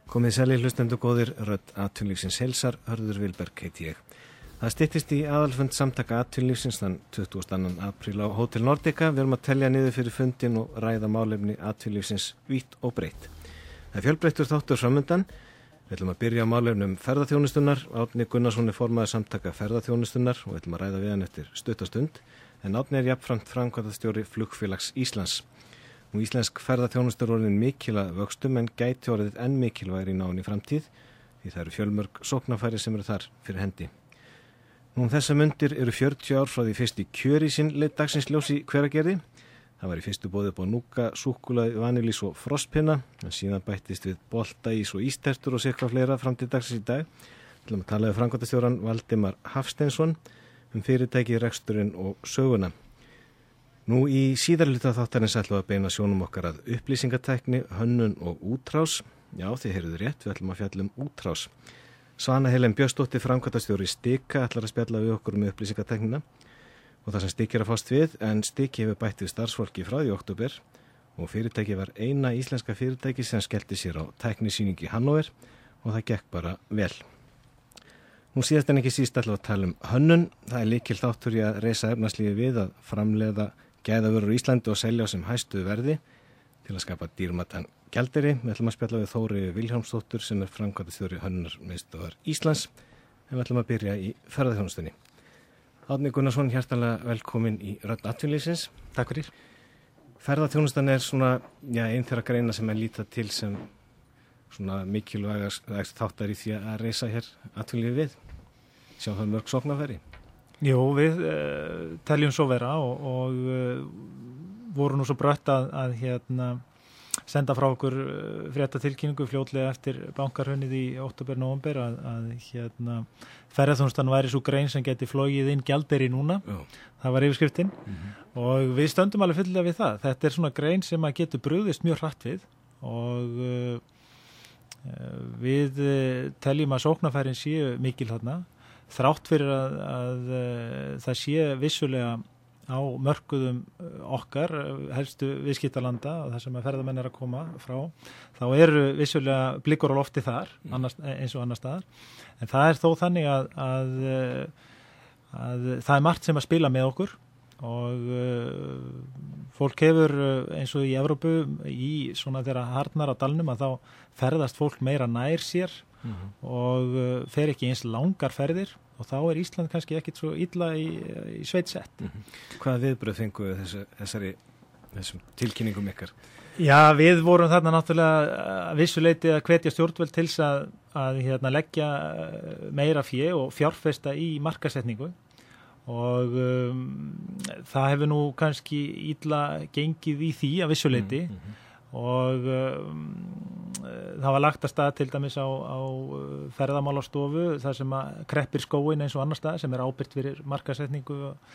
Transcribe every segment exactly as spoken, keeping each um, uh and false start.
Komið sælir hlustendur góðir, rödd atvinnulífsins heilsar, Hörður Vilberg heiti ég. Það styttist í aðalfund samtaka atvinnulífsins þann tuttugasta og annan apríl á Hótel Nordica. Við erum að telja niður fyrir fundin og ræða málefni atvinnulífsins vítt og breytt. Það er fjölbreyttur þáttur framundan. Við ætlum að byrja á málefnum ferðaþjónustunnar. Árni Gunnarsson er formaður samtaka ferðaþjónustunnar og við ætlum að ræða við hann eftir stuttastund. En Árni er jafnframt framkvæmdastjóri Flugfélags Íslands. Nú íslensk ferðaþjónustur orðin mikil að vöxtum en gæti orðið enn mikilvægir í náinni framtíð því það eru fjölmörg sóknarfæri sem eru þar fyrir hendi. Nú um þessa mundir eru fjörutíu ár frá því fyrst í kjörísinn leit dagsins ljós í Hveragerði. Það var í fyrstu boðið upp á núka, súkkulaði, vanilís og frostpinna en síðan bættist við boltaís og ístertur og sirka fleira fram til dagsins í dag. Til að tala við framkvæmdastjórann Valdimar Hafsteinsson um fyrirtæki, reksturinn og söguna. Nú í síðari hluta þáttarins ætlum við að beina sjónum okkar að upplýsingatækni, hönnun og útrás. Já, þið heyrðuð rétt, við ætlum að fjalla um útrás. Svana Helen Björnsdóttir, framkvæmdastjóri Stika, ætlar að spjalla við okkur um upplýsingatæknina og það sem Stika er að fást við, en Stiki hefur bætt við starfsfólki frá því október og fyrirtæki var eina íslenska fyrirtæki sem skellti sér á tæknisýningu í Hannover og það gekk bara vel. Nú síðast en ekki síst ætlum við að tala um hönnun. Það er lykil þáttur í að reisa efnahagslífið við að framleiða gæðavörur í Íslandi og selja á sem hæstu verði til að skapa dýrmætan gjaldeyri. Við ætlum að spjalla við Þóri Vilhjálmsdóttur sem er framkvæmdastjóri Hönnunarmiðstöðvar Íslands en við ætlum að byrja í ferðaþjónustunni. Árni Gunnarsson, hjartanlega velkomin í rödd atvinnulífsins. Takk fyrir. Ferðaþjónustan er svona, já, ein þeirra greina sem er lítið til sem svona mikilvægast þáttar í því að reisa hér atvinnulífið við. Sjá það mörg sóknarfæri. Jú, við uh, teljum svo vera og, og uh, voru nú svo brött að, að hérna, senda frá okkur uh, fréttatilkynningu fljótlega eftir bankarhrunnið í október-nóvember að, að hérna, ferðaþjónustan væri svo grein sem geti flogið inn gjaldeyri núna. Já. Það var yfirskriftin mm-hmm. og við stöndum alveg fyllilega við það. Þetta er svona grein sem að getur brugðist mjög hratt við og uh, við uh, teljum að sóknarfærin séu mikil þarna. Þrátt fyrir að, að, að það sé vissulega á mörkuðum okkar, helstu viðskiptalanda og það sem að ferðamenn er að koma frá, þá eru vissulega blikur á lofti þar, annars, eins og annar staðar. En það er þó þannig að, að, að það er margt sem að spila með okkur og uh, fólk hefur eins og í Evrópu í svona þeirra harnar á dalnum að þá ferðast fólk meira nær sér mm-hmm. og uh, fer ekki eins langar ferðir og þá er Ísland kannski ekkit svo illa í, í sveitsett. Mm-hmm. Hvaða viðbrögð fenguðu þessu, þessari þessum tilkynningum ykkar? Já, við vorum þarna náttúrulega vissuleiti að hvetja stjórnvöld til þess að, að hérna, leggja meira fé og fjárfesta í markaðssetningu og um, það hefur nú kannski illa gengið í því að vissuleiti mm-hmm. og um, það var lagt að stað til dæmis á, á ferðamálastofu þar sem að kreppir skóin eins og annar stað sem er ábyrgt fyrir markaðssetningu uh,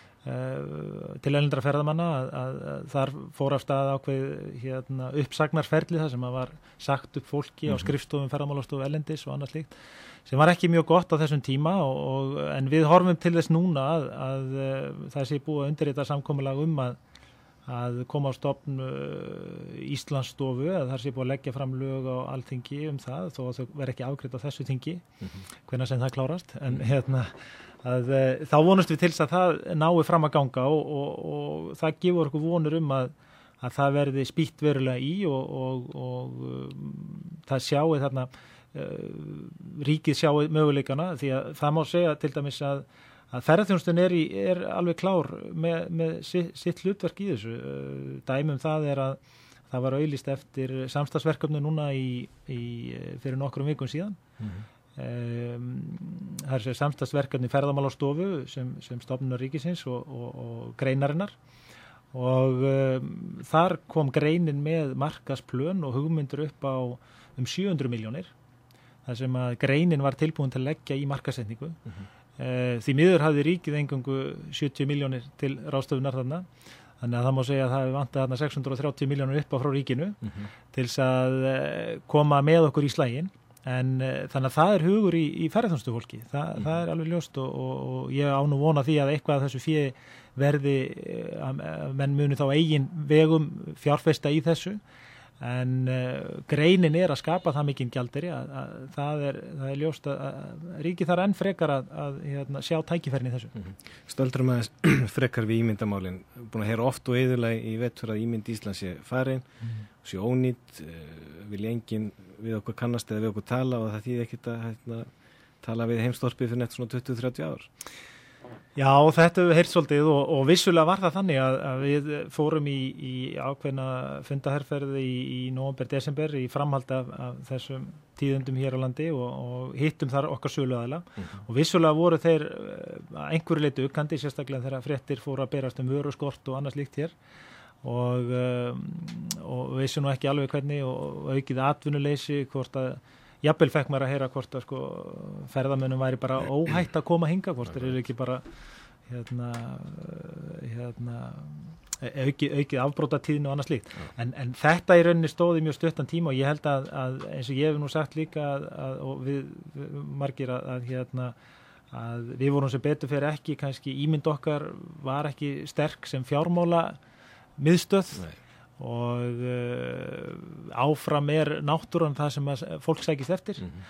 til erlendra ferðamanna að, að, að þar fór af stað ákveð hérna, uppsagnarferli þar sem að var sagt upp fólki mm-hmm. á skrifstofum ferðamálastofu erlendis og annað slíkt sem var ekki mjög gott á þessum tíma og, og, en við horfum til þess núna að, að, að það sé búið að undirrita samkomulag um að að koma á stofn uh, Íslandsstofu, að það sé búið að leggja fram lög á Alþingi um það, þó að þau verði ekki afgreidd á þessu þingi, mm-hmm. hvenær sem það klárast, en mm-hmm. hérna, að uh, þá vonumst við til þess að það nái fram að ganga og, og, og það gefur okkur vonur um að, að það verði spýtt verulega í og, og, og um, það sjáu þarna, uh, ríkið sjáu möguleikana, því að það má segja til dæmis að að ferðaþjónustan er, í, er alveg klár með, með sitt, sitt hlutverk í þessu. Dæmum það er að það var auglýst eftir samstarfsverkefni núna í, í, fyrir nokkrum vikum síðan. Mm-hmm. Um, það er samstarfsverkefni ferðamálastofu sem, sem stofnunar ríkisins og, og, og greinarinnar og um, þar kom greinin með markaðsplön og hugmyndur upp á um sjö hundruð milljónir þar sem að greinin var tilbúin til að leggja í markaðssetningu. Mm-hmm. Því miður hafði ríkið engangu sjötíu milljónir til ráðstöfunar þarna þannig að það má segja að það hefði vantað þarna sex hundruð og þrjátíu milljónir upp á frá ríkinu mm-hmm. til þess að koma með okkur í slaginn en þannig að það er hugur í, í ferðaþjónustufólki Þa, mm-hmm. það er alveg ljóst og, og, og ég á nú vona því að eitthvað af þessu fé verði að menn muni þá eigin vegum fjárfesta í þessu en uh, greinin er að skapa það mikinn gjaldeyri að, að það er, það er ljóst að, að ríkið þarf enn frekar að, að hérna, sjá tækifærin í þessu. Mm-hmm. Stöldrum aðeins frekar við ímyndamálin, búin að heyra oft og eðurlega í vetur að ímynd Íslands sé farin, mm. sé ónýtt, uh, vilja enginn við okkur kannast eða við okkur tala og það þýði ekkert að hérna, tala við heimstorpið fyrir nett svona tuttugu til þrjátíu ár. Já, þetta hefur heyrt svolítið og, og vissulega var það þannig að, að við fórum í, í ákveðna fundaherferði í, í nóvember, desember í framhald af, af þessum tíðundum hér á landi og, og hittum þar okkar söluaðila mm-hmm. og vissulega voru þeir að einhverju leyti uggandi, sérstaklega þegar fréttir fóru að berast um vöruskort og annað slíkt hér og, um, og vissu nú ekki alveg hvernig og aukið atvinnuleysi, hvort að jafnvel fekk maður að heyra hvort að sko ferðamönnum væri bara óhætt að koma hinga, hvort þeir eru ekki bara hérna, hérna aukið, aukið afbrótatíðin og annað slíkt. En, en þetta í rauninni stóði mjög stuttan tíma og ég held að, að eins og ég hef nú sagt líka að, að, og við, við margir að, að, hérna, að við vorum sem betur fyrir ekki, kannski ímynd okkar var ekki sterk sem fjármála miðstöð. Nei. Og uh, áfram er náttúran það sem að fólk sækist eftir mm-hmm.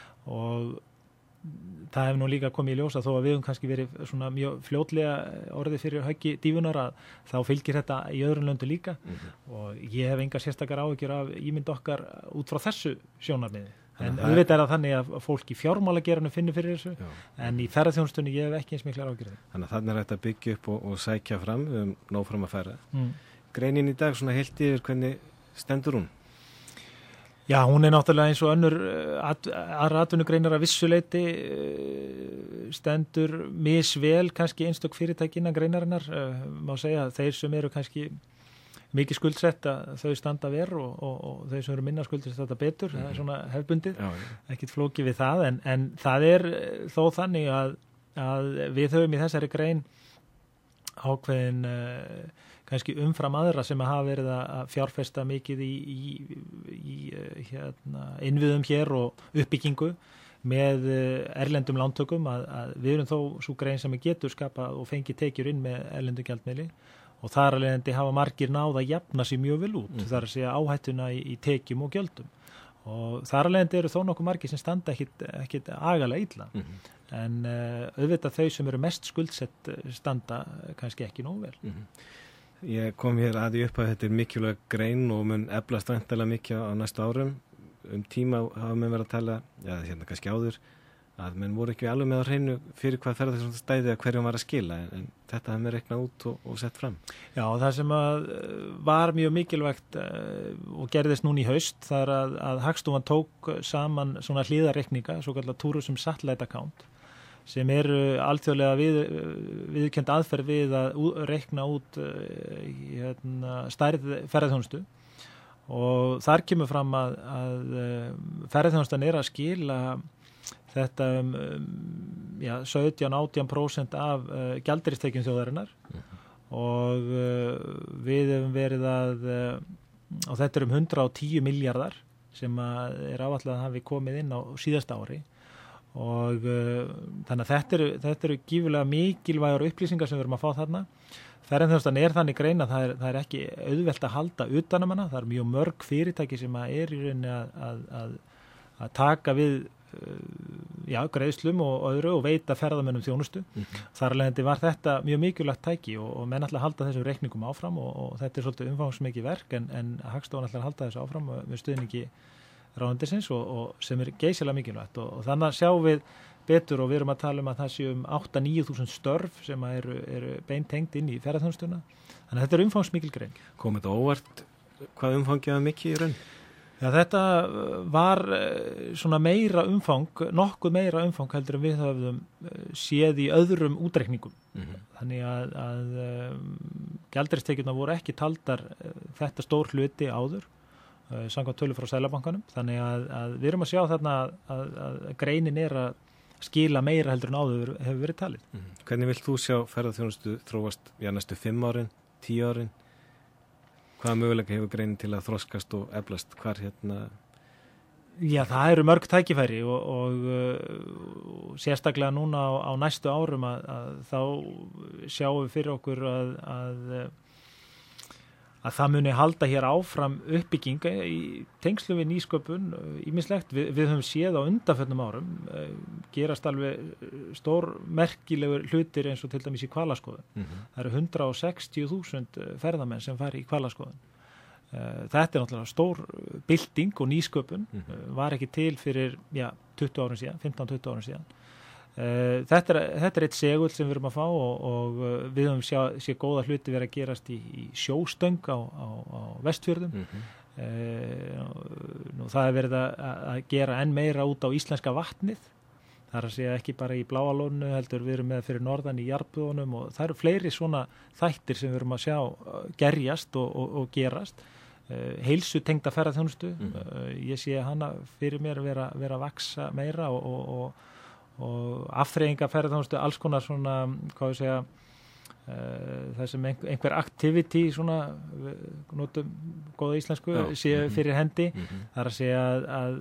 og það hefur nú líka komið í ljós að þó að við höfum kannski verið svona mjög fljótlega orðið fyrir höggi dífunar að þá fylgir þetta í öðrum löndum líka mm-hmm. og ég hef enga sérstakar áhyggjur af ímynd okkar út frá þessu sjónarmiði. En auðvitað er það þannig að fólk í fjármálageranum finnur fyrir þessu Já. En í ferðaþjónustunni ég hef ekki eins miklar áhyggjur. Þannig að þannig er þetta að byggja upp og, og sækja fram um nóg fram að færa. Mm. Greinin í dag svona heilt yfir hvernig stendur hún? Já, hún er náttúrulega eins og önnur at, aðra atvinnugreinar að vissuleiti stendur misvel kannski einstök fyrirtæki innan greinarinnar. Má segja að þeir sem eru kannski mikið skuldsett að þau standa verð og, og, og þau sem eru minna skuldsett þetta betur. Mm-hmm. Það er svona hefbundið, já, já. Ekkert flókið við það en, en það er þó þannig að, að við höfum í þessari grein ákveðin uh, kannski umfram aðra sem að hafa verið að fjárfesta mikið í, í, í hérna, innviðum hér og uppbyggingu með erlendum lántökum að, að við erum þó svo grein sem getur skapað og fengið tekjur inn með erlendum gjaldmiðli og þar alveg hafa margir náð að jafna sér mjög vel út, mm. þar að segja áhættuna í, í tekjum og gjöldum og þar alveg eru þó nokkuð margir sem standa ekkit, ekkit agalega illa mm. en uh, auðvitað þau sem eru mest skuldsett standa kannski ekki nógu vel. Mm. Ég kom hér aði upp að þetta er mikilvæg grein og mun eflast væntanlega mikið á næstu árum. Um tíma hafa menn verið að tala, já hérna kannski áður, að menn voru ekki alveg með að hreinu fyrir hvað ferða þessum stæði að hverjum var að skila en, en þetta hafði með reiknað út og, og sett fram. Já, það sem að var mjög mikilvægt og gerðist núna í haust þar að, að Hagstofan tók saman svona hlíðarreikninga, svo kallar Tourism Satellite Account sem eru alþjóðlega við, viðurkennd aðferð við að reikna út hérna, stærð ferðaþjónustu og þar kemur fram að, að ferðaþjónustan er að skila þetta um, ja, sautján til átján prósent af uh, gjaldeyristekjum þjóðarinnar uh-huh. og uh, við hefum verið að uh, og þetta er um hundrað og tíu milljarðar sem að er áætlað að hafi komið inn á síðasta ári og uh, þannig að þetta eru, þetta eru gífurlega mikilvægar upplýsingar sem við erum að fá þarna. Ferðaþjónustan er þannig grein að það er, það er ekki auðvelt að halda utanum hana, það er mjög mörg fyrirtæki sem að er í rauninni að, að, að, að taka við uh, já, greiðslum og öðru og veita ferðamönnum þjónustu. Mm-hmm. Þar alveg var þetta mjög mikilvægt tæki og, og menn ætla að halda þessum reikningum áfram og, og þetta er svolítið umfangsmikið verk en, en Hagstofan ætla að halda þessu áfram með stuðningi ráðuneytisins og, og sem er geysilega mikilvægt og, og þannig sjáum við betur og við erum að tala um að það séu um átta til níu þúsund störf sem eru, eru beintengd inn í ferðaþjónustuna þannig að þetta er umfangsmikil grein. Kom þetta óvart hvað umfangið mikið í raun? Já, þetta var svona meira umfang, nokkuð meira umfang heldur en við höfum séð í öðrum útreikningum. Mm-hmm. Þannig að, að um, gjaldeyristekjurnar voru ekki taldar þetta stór hluti áður samkvæmt tölur frá Seðlabankanum þannig að, að við erum að sjá þarna að, að, að greinin er að skila meira heldur en áður hefur verið talið. Mm. Hvernig vilt þú sjá ferðaþjónustu þróast já, næstu fimm árin, tíu árin? Hvaða möguleika hefur greinin til að þroskast og eflast? Hvar hérna? Já, það eru mörg tækifæri og, og, og sérstaklega núna á, á næstu árum að, að þá sjáum við fyrir okkur að, að að það muni halda hér áfram uppbygginga í tengslu við nýsköpun ýmislegt. Vi, við höfum séð á undanförnum árum uh, gerast alveg stór merkilegur hlutir eins og til dæmis í hvalaskoðun. Mm-hmm. Það eru hundrað og sextíu þúsund ferðamenn sem fari í hvalaskoðun. Uh, þetta er náttúrulega stór bylting og nýsköpun, mm-hmm. uh, var ekki til fyrir ja, tuttugu árum síðan, fimmtán til tuttugu árum síðan. Uh, þetta, er, þetta er eitt segull sem við erum að fá og, og uh, við höfum sé, sé góða hluti verið að gerast í, í sjóstöng á, á, á Vestfjörðum. Mm-hmm. uh, nú, það er verið að, að gera enn meira út á íslenska vatnið. Það er að segja ekki bara í Bláa lóninu heldur við erum með fyrir norðan í Jarðbúðunum og það eru fleiri svona þættir sem við erum að sjá gerjast og, og, og gerast. Uh, heilsu tengda ferðaþjónustu. Mm. Uh, ég sé hana fyrir mér vera, vera að vaksa meira og, og, og og afþreyinga ferðaþjónustu, alls konar svona, hvað ég segja, uh, það sem einhver, einhver activity, svona, notum góða íslensku, Já. sé fyrir hendi, mm-hmm. það er að segja að, að,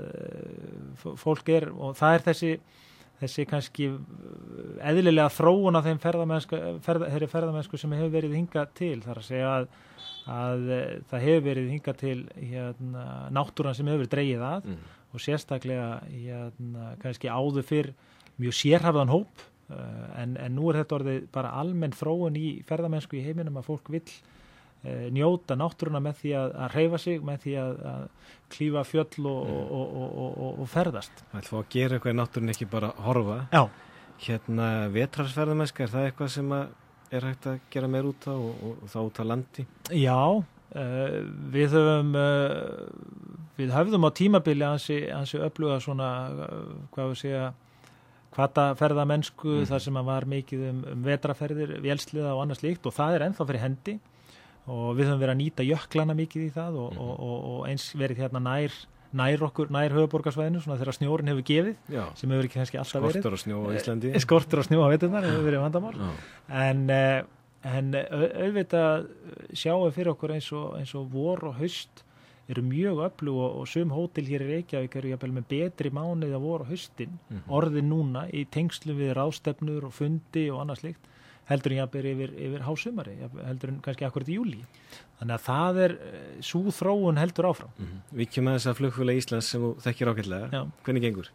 að fólk er, og það er þessi, þessi kannski eðlilega þróun af þeim ferðamennsku, ferða, þeirri ferðamennsku sem hefur verið hingað til, það er að segja að, að það hefur verið hingað til hérna, náttúran sem hefur verið dregið að, mm. og sérstaklega hérna, kannski áður fyrr mjög sérhæfðan hóp uh, en, en nú er þetta orðið bara almenn þróun í ferðamennsku í heiminum að fólk vill uh, njóta náttúruna með því að, að hreyfa sig, með því að, að klífa fjöll og, mm. og, og, og, og, og ferðast. Það er að gera eitthvað í náttúrunni, ekki bara horfa. Já. Hérna vetrarsferðamennska, er það eitthvað sem að er hægt að gera meir út á og, og, og þá út á landi? Já, uh, við höfum uh, Við höfðum á tímabili ansi, ansi öfluga svona, hvað við segja, hvata ferðamennsku, mm. þar sem að var mikið um, um vetraferðir, vélsliða og annað slíkt og það er ennþá fyrir hendi og við höfum verið að nýta jöklana mikið í það og, mm. og, og, og eins verið hérna nær, nær okkur, nær höfuborgarsvæðinu, svona þegar snjórin hefur gefið, Já. sem hefur ekki kannski alltaf verið. Skortur á snjó á Íslandi. Skortur á snjó á veturnar hefur verið vandamál. Já. En, en auðvitað sjáum við fyrir okkur eins og, eins og vor og haust, eru mjög öflug og, og sum hótel hér í Reykjavík eru jafnvel með betri mánuði að voru á haustin, mm-hmm. orðin núna í tengslu við ráðstefnur og fundi og annað slíkt, heldur en jafnvel yfir, yfir hásumari, heldur en kannski akkurat í júlí. Þannig að það er, sú þróun heldur áfram. Mm-hmm. Við kemum að þess að flugfélag Íslands sem þú þekkir ágætlega. Já. Hvernig gengur?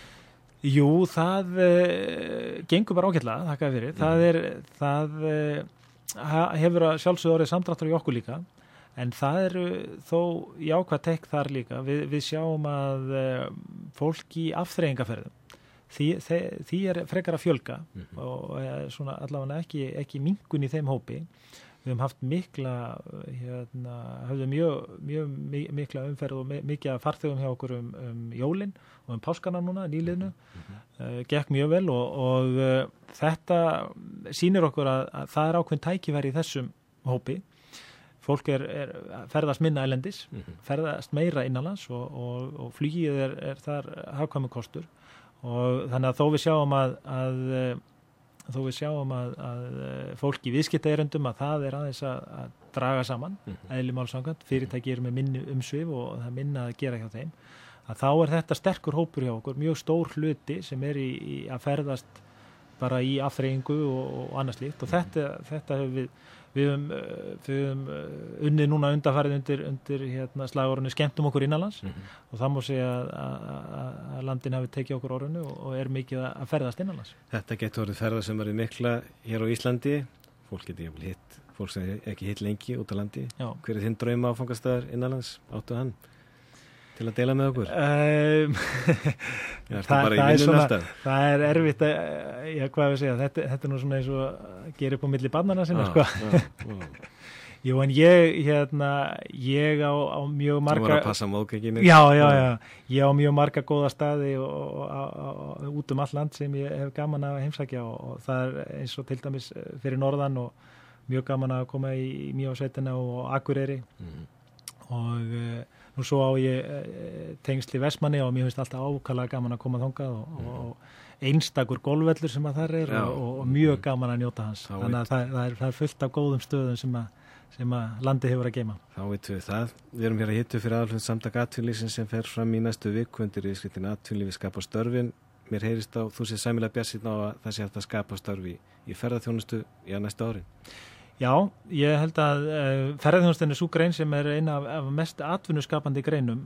Jú, það uh, gengur bara ágætlega, þakka fyrir. Mm-hmm. Það, er, það uh, hefur að sjálfsögðu orðið samdráttur í okkur líka. En það eru þó jákvæð tekk þar líka. Vi, við sjáum að uh, fólk í afþreyingaferðum, því, því, því er frekar að fjölga mm-hmm. og uh, svona allavega ekki, ekki minnkun í þeim hópi. Við höfum haft mikla, hérna, höfum mjög, mjög mikla umferð og mikið farþegum hjá okkur um, um jólin og um páskana núna, nýliðnu. Mm-hmm. Uh, gekk mjög vel og, og uh, þetta sýnir okkur að, að það er ákveðin tækifæri í þessum hópi. Fólk er, er ferðast minna erlendis, mm-hmm. ferðast meira innanlands og, og, og flugið er, er þar hagkvæmur kostur og þannig að þó við sjáum að, að, þó við sjáum að, að fólk í viðskiptaerindum að það er aðeins að, að draga saman, mm-hmm. eðli máls samkvæmt, fyrirtæki eru með minni umsvif og það er minna að gera hjá þeim, að þá er þetta sterkur hópur hjá okkur, mjög stór hluti sem er í, í að ferðast bara í afþreyingu og, og annað slíkt og þetta, þetta hefur við Við höfum, við höfum unnið núna undanfarið undir, undir hérna, slagorðinu skemmtum okkur innanlands mm-hmm. og það má segja að, að, að landin hafi tekið okkur orðinu og, og er mikið að ferðast innanlands. Þetta getur orðið ferða sem eru mikla hér á Íslandi. Fólk getur hitt, fólk sem ekki hitt lengi út á landi. Já. Hver er þinn drauma áfangastæðar innanlands? Áttu hann til að deila með okkur? Um, Já, það, það, er svona, það er erfitt að, já, hvað við segja, þetta, þetta er nú svona eins og að gera upp á milli barnana sinna, ah, sko. Ah, ah. Jú, en ég, hérna, ég á, á mjög marga... Þú var að passa móðgækinu. Já, já, já. Ég á mjög marga góða staði og, og, og, og út um all land sem ég hef gaman að heimsækja og, og það er eins og til dæmis fyrir norðan og mjög gaman að koma í, í Mývatnssveitina og Akureyri mm. og... Og svo á ég e, tengsli Vestmanni og mér finnst alltaf ákaflega gaman að koma þangað og, mm. og einstakur golfvellur sem að þar er Já. og, og mjög gaman að njóta hans. Þá Þannig að það, það, er, það er fullt af góðum stöðum sem að, sem að landið hefur að geyma. Þá veitum við það. Við erum hér að hittu fyrir aðalfund samtaka atvinnulífsins sem fer fram í næstu viku undir yfirskriftinni atvinnulífi skapa störfin. Mér heyrist á, þú sé sæmilega bjartsýnn á að það sé hægt að skapa störfi í ferðaþjónustu í að næstu árin. Já, ég held að uh, ferðarþjónustan er sú grein sem er eina af, af mest atvinnuskapandi greinum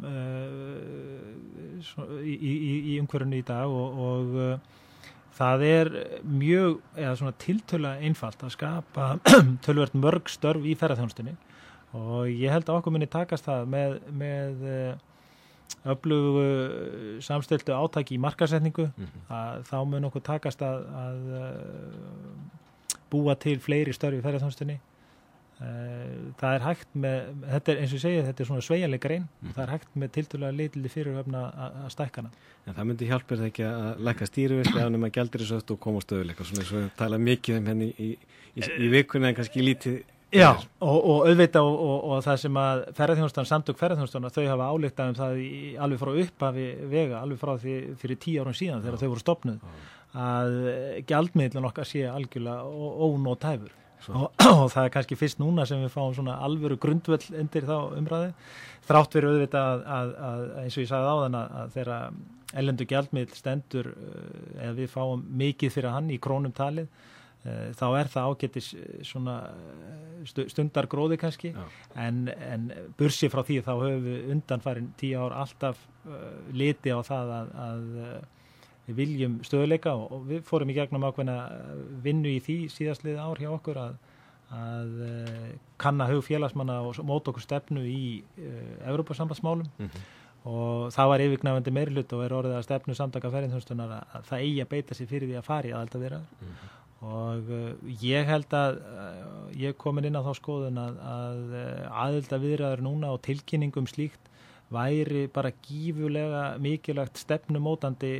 uh, svo, í, í, í umhverfinu í dag og, og uh, það er mjög, eða svona tiltölulega einfalt að skapa töluvert mörg störf í ferðarþjónustunni og ég held að okkur muni takast það með, með uh, öflugu samstiltu átaki í markaðssetningu mm-hmm. að þá mun okkur takast að, að uh, búa til fleiri störf í ferðarþjónustunni. Það er hægt með, þetta er eins og ég segi, þetta er svona sveigjanleg grein, mm. það er hægt með tiltölulega litlili fyrirhöfna að stækka hana. En það myndi hjálpa það ekki að lækka stýrivexti af nema gjaldeyrisöft og koma á stöðuleika, svona eins og við tala mikið um henni í, í, í vikunni en kannski lítið. Já, og, og auðvitað og, og, og það sem að ferðarþjónustan, samtök ferðarþjónustana, þau hafa ályktað um það í, alveg frá upphafi vega, alveg frá því fyrir tíu árum síðan þegar þau voru stofnuð, að gjaldmiðlun okkar sé algjörlega ónótæfur. Og, og það er kannski fyrst núna sem við fáum svona alvöru grundvöll undir þá umræði þrátt fyrir auðvitað að, að, að eins og ég sagði áðan að, að þegar erlendur gjaldmiðl stendur eða við fáum mikið fyrir hann í krónum talið þá er það ágætis svona stundar gróði kannski en, en bursi frá því þá höfum við undanfarin tíu ár alltaf uh, liti á það að, að við viljum stöðuleika og við fórum í gegnum ákveðna vinnu í því síðastlið ár hjá okkur að, að kanna hug félagsmanna og móta okkur stefnu í uh, Evrópusambandsmálum mm-hmm. og það var yfirgnæfandi meirihluti og er orðið að stefnu samtaka ferðarþjónustunnar að það eigi að beita sig fyrir því að fara í aðildarviðræður mm-hmm. og uh, ég held að uh, ég komin inn á þá skoðun að, að aðildarviðræður núna og tilkynningum slíkt væri bara gífurlega mikilvægt stefnumótandi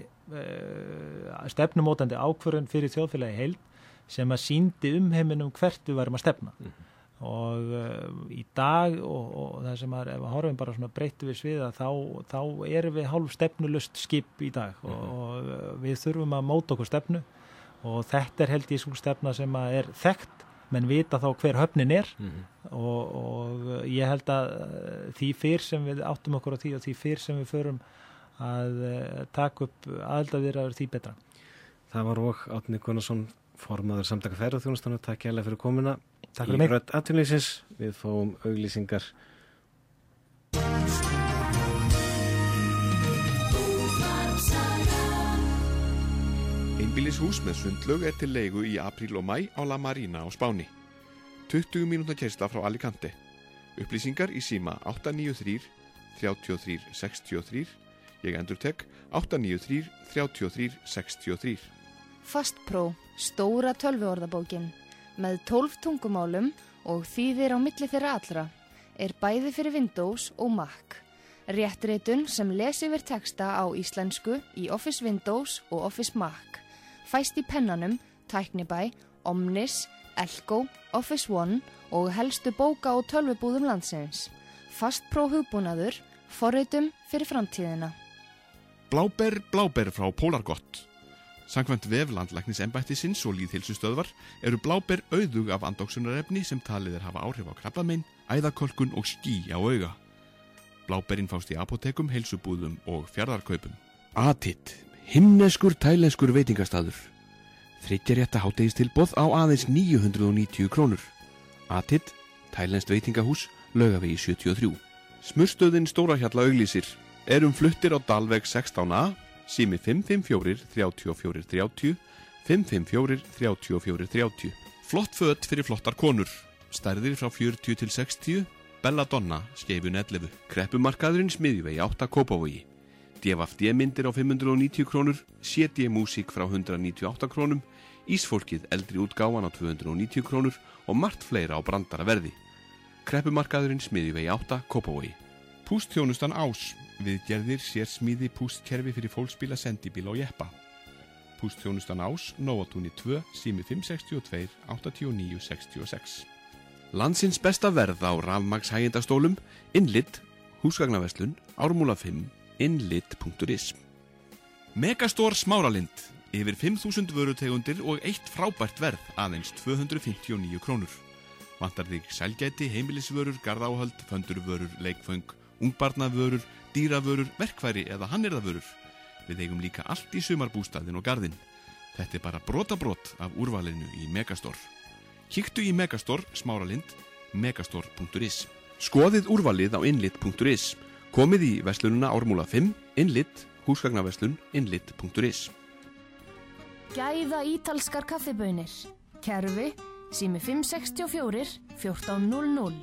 uh, stefnumótandi ákvörðun fyrir þjóðfélagi heild sem að sýndi umheiminum hvert við værum að stefna mm-hmm. og uh, í dag og, og það sem að ef við horfum bara svona breyttu við sviða þá, þá erum við hálf stefnulust skip í dag mm-hmm. og, og uh, við þurfum að móta okkur stefnu og þetta er held ég svo stefna sem að er þekkt menn vita þá hver höfnin er mm-hmm. og, og ég held að því fyrr sem við áttum okkur á því og því fyrr sem við förum að taka upp aðildarviðræður því betra. Það var og Árni Gunnarsson formaður samtaka ferðarþjónustunnar, takk hérlega fyrir komuna. Takk fyrir mig. Í Rödd atvinnulífsins, við fáum auglýsingar. Einbýlishús með sundlaug er til leigu í apríl og mæ á La Marina á Spáni. tuttugu mínútna keyrsla frá Alicante. Upplýsingar í síma átta níu þrjú þrjú þrjú sex þrjú. Ég endurtek átta níu þrjú þrjú þrjú sex þrjú. Fastpro, stóra tölvuorðabókin með tólf tungumálum og þýðir á milli þeirra allra er bæði fyrir Windows og Mac. Réttritun sem lesi yfir texta á íslensku í Office Windows og Office Mac. Fæst í pennanum, Tæknibæ, Omnis, Elko, Office One og helstu bóka- og tölvubúðum landsins. Fastpro hugbúnaður, forritum fyrir framtíðina. Bláber, bláber frá Polargott. Samkvæmt vef landlæknisembættisins og lýðheilsustöðvar eru bláber auðug af andóksunarefni sem talið er hafa áhrif á krabbamein, æðakölkun og ský á auga. Bláberinn fást í apótekum, heilsubúðum og fjarðarkaupum. Atit, himneskur tælenskur veitingastaður. Þriggja rétta hádegistilboð á aðeins níu hundruð níutíu krónur. Atit, tælenskt veitingahús, Laugavegi sjötíu og þrjú. Smurstöðin Stórahjalla auglýsir. Erum fluttir á Dalveg sextán A, sími fimm fimm fjögur þrjú fjögur þrjú þrjú, fimm fimm fjögur þrjú fjögur þrjú þrjú. Flott föt fyrir flottar konur. Stærðir frá fjörutíu til sextíu. Belladonna, skeifun ellefu. Kreppumarkaðurinn Smiðjuvegi átta Kópavogi. D V D myndir á fimm hundruð níutíu krónur, C D músík frá hundrað níutíu og átta krónum, Ísfólkið eldri útgáfan á tvö hundruð níutíu krónur og margt fleira á brandara verði. Kreppumarkaðurinn Smiðjuvegi átta Kópavogi. Pústþjónustan Ás. Viðgerðir sér smíði pústkerfi fyrir fólksbíla, sendibíla og jeppa. Pústþjónustan Ás, Nóatúni tvö, sími fimm sex tvö átta níu sex sex. Landsins besta verð á rafmagns hægindastólum, Innlit, húsgagnaverslun, Ármúla fimm, innlit punktur is. Megastór Smáralind, yfir fimm þúsund vörutegundir og eitt frábært verð, aðeins tvö hundruð fimmtíu og níu krónur. Vantar þig sælgæti, heimilisvörur, garðáhöld, föndurvörur, leikföng, ungbarnavörur, dýravörur, verkfæri eða hannyrðavörur. Við eigum líka allt í sumarbústaðin og garðin. Þetta er bara brotabrot af úrvalinu í Megastór. Kíktu í Megastore Smáralind, megastore punktur is. Skoðið úrvalið á innlit punktur is. Komið í verslununa Ármúla fimm, innlit, húsgagnaverslun, innlit punktur is. Gæða ítalskar kaffibaunir. Kerfi, sími fimm sex fjögur, fjórtán núll núll.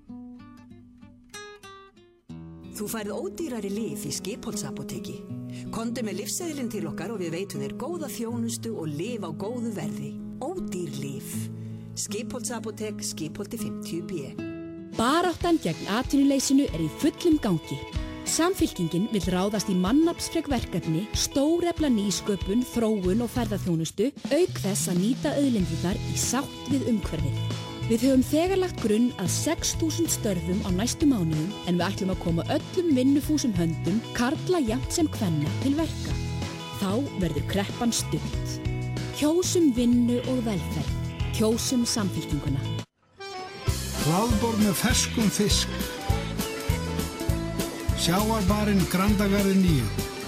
Þú færð ódýrari lyf í Skipholtsapóteki. Komdu með lyfseðilinn til okkar og við veitum þér góða þjónustu og lyf á góðu verði. Ódýr lyf. Skipholtsapótek, Skipholti fimmtíu B. Baráttan gegn atvinnuleysinu er í fullum gangi. Samfylkingin vill ráðast í mannaflsfrek verkefni, stórefla nýsköpun, þróun og ferðaþjónustu, auk þess að nýta auðlindirnar í sátt við umhverfið. Við höfum þegar lagt grunn að sex þúsund störfum á næstu mánuðum en við ætlum að koma öllum vinnufúsum höndum, karla jafnt sem kvenna til verka. Þá verður kreppan stutt. Kjósum vinnu og velferð. Kjósum Samfylkinguna. Hlaðborð með ferskum fisk. Sjávarbarinn Grandagarði níu.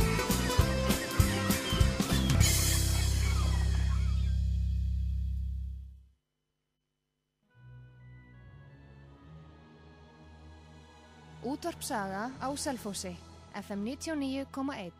Útvarp Saga á Selfossi, F M níutíu og níu komma eitt.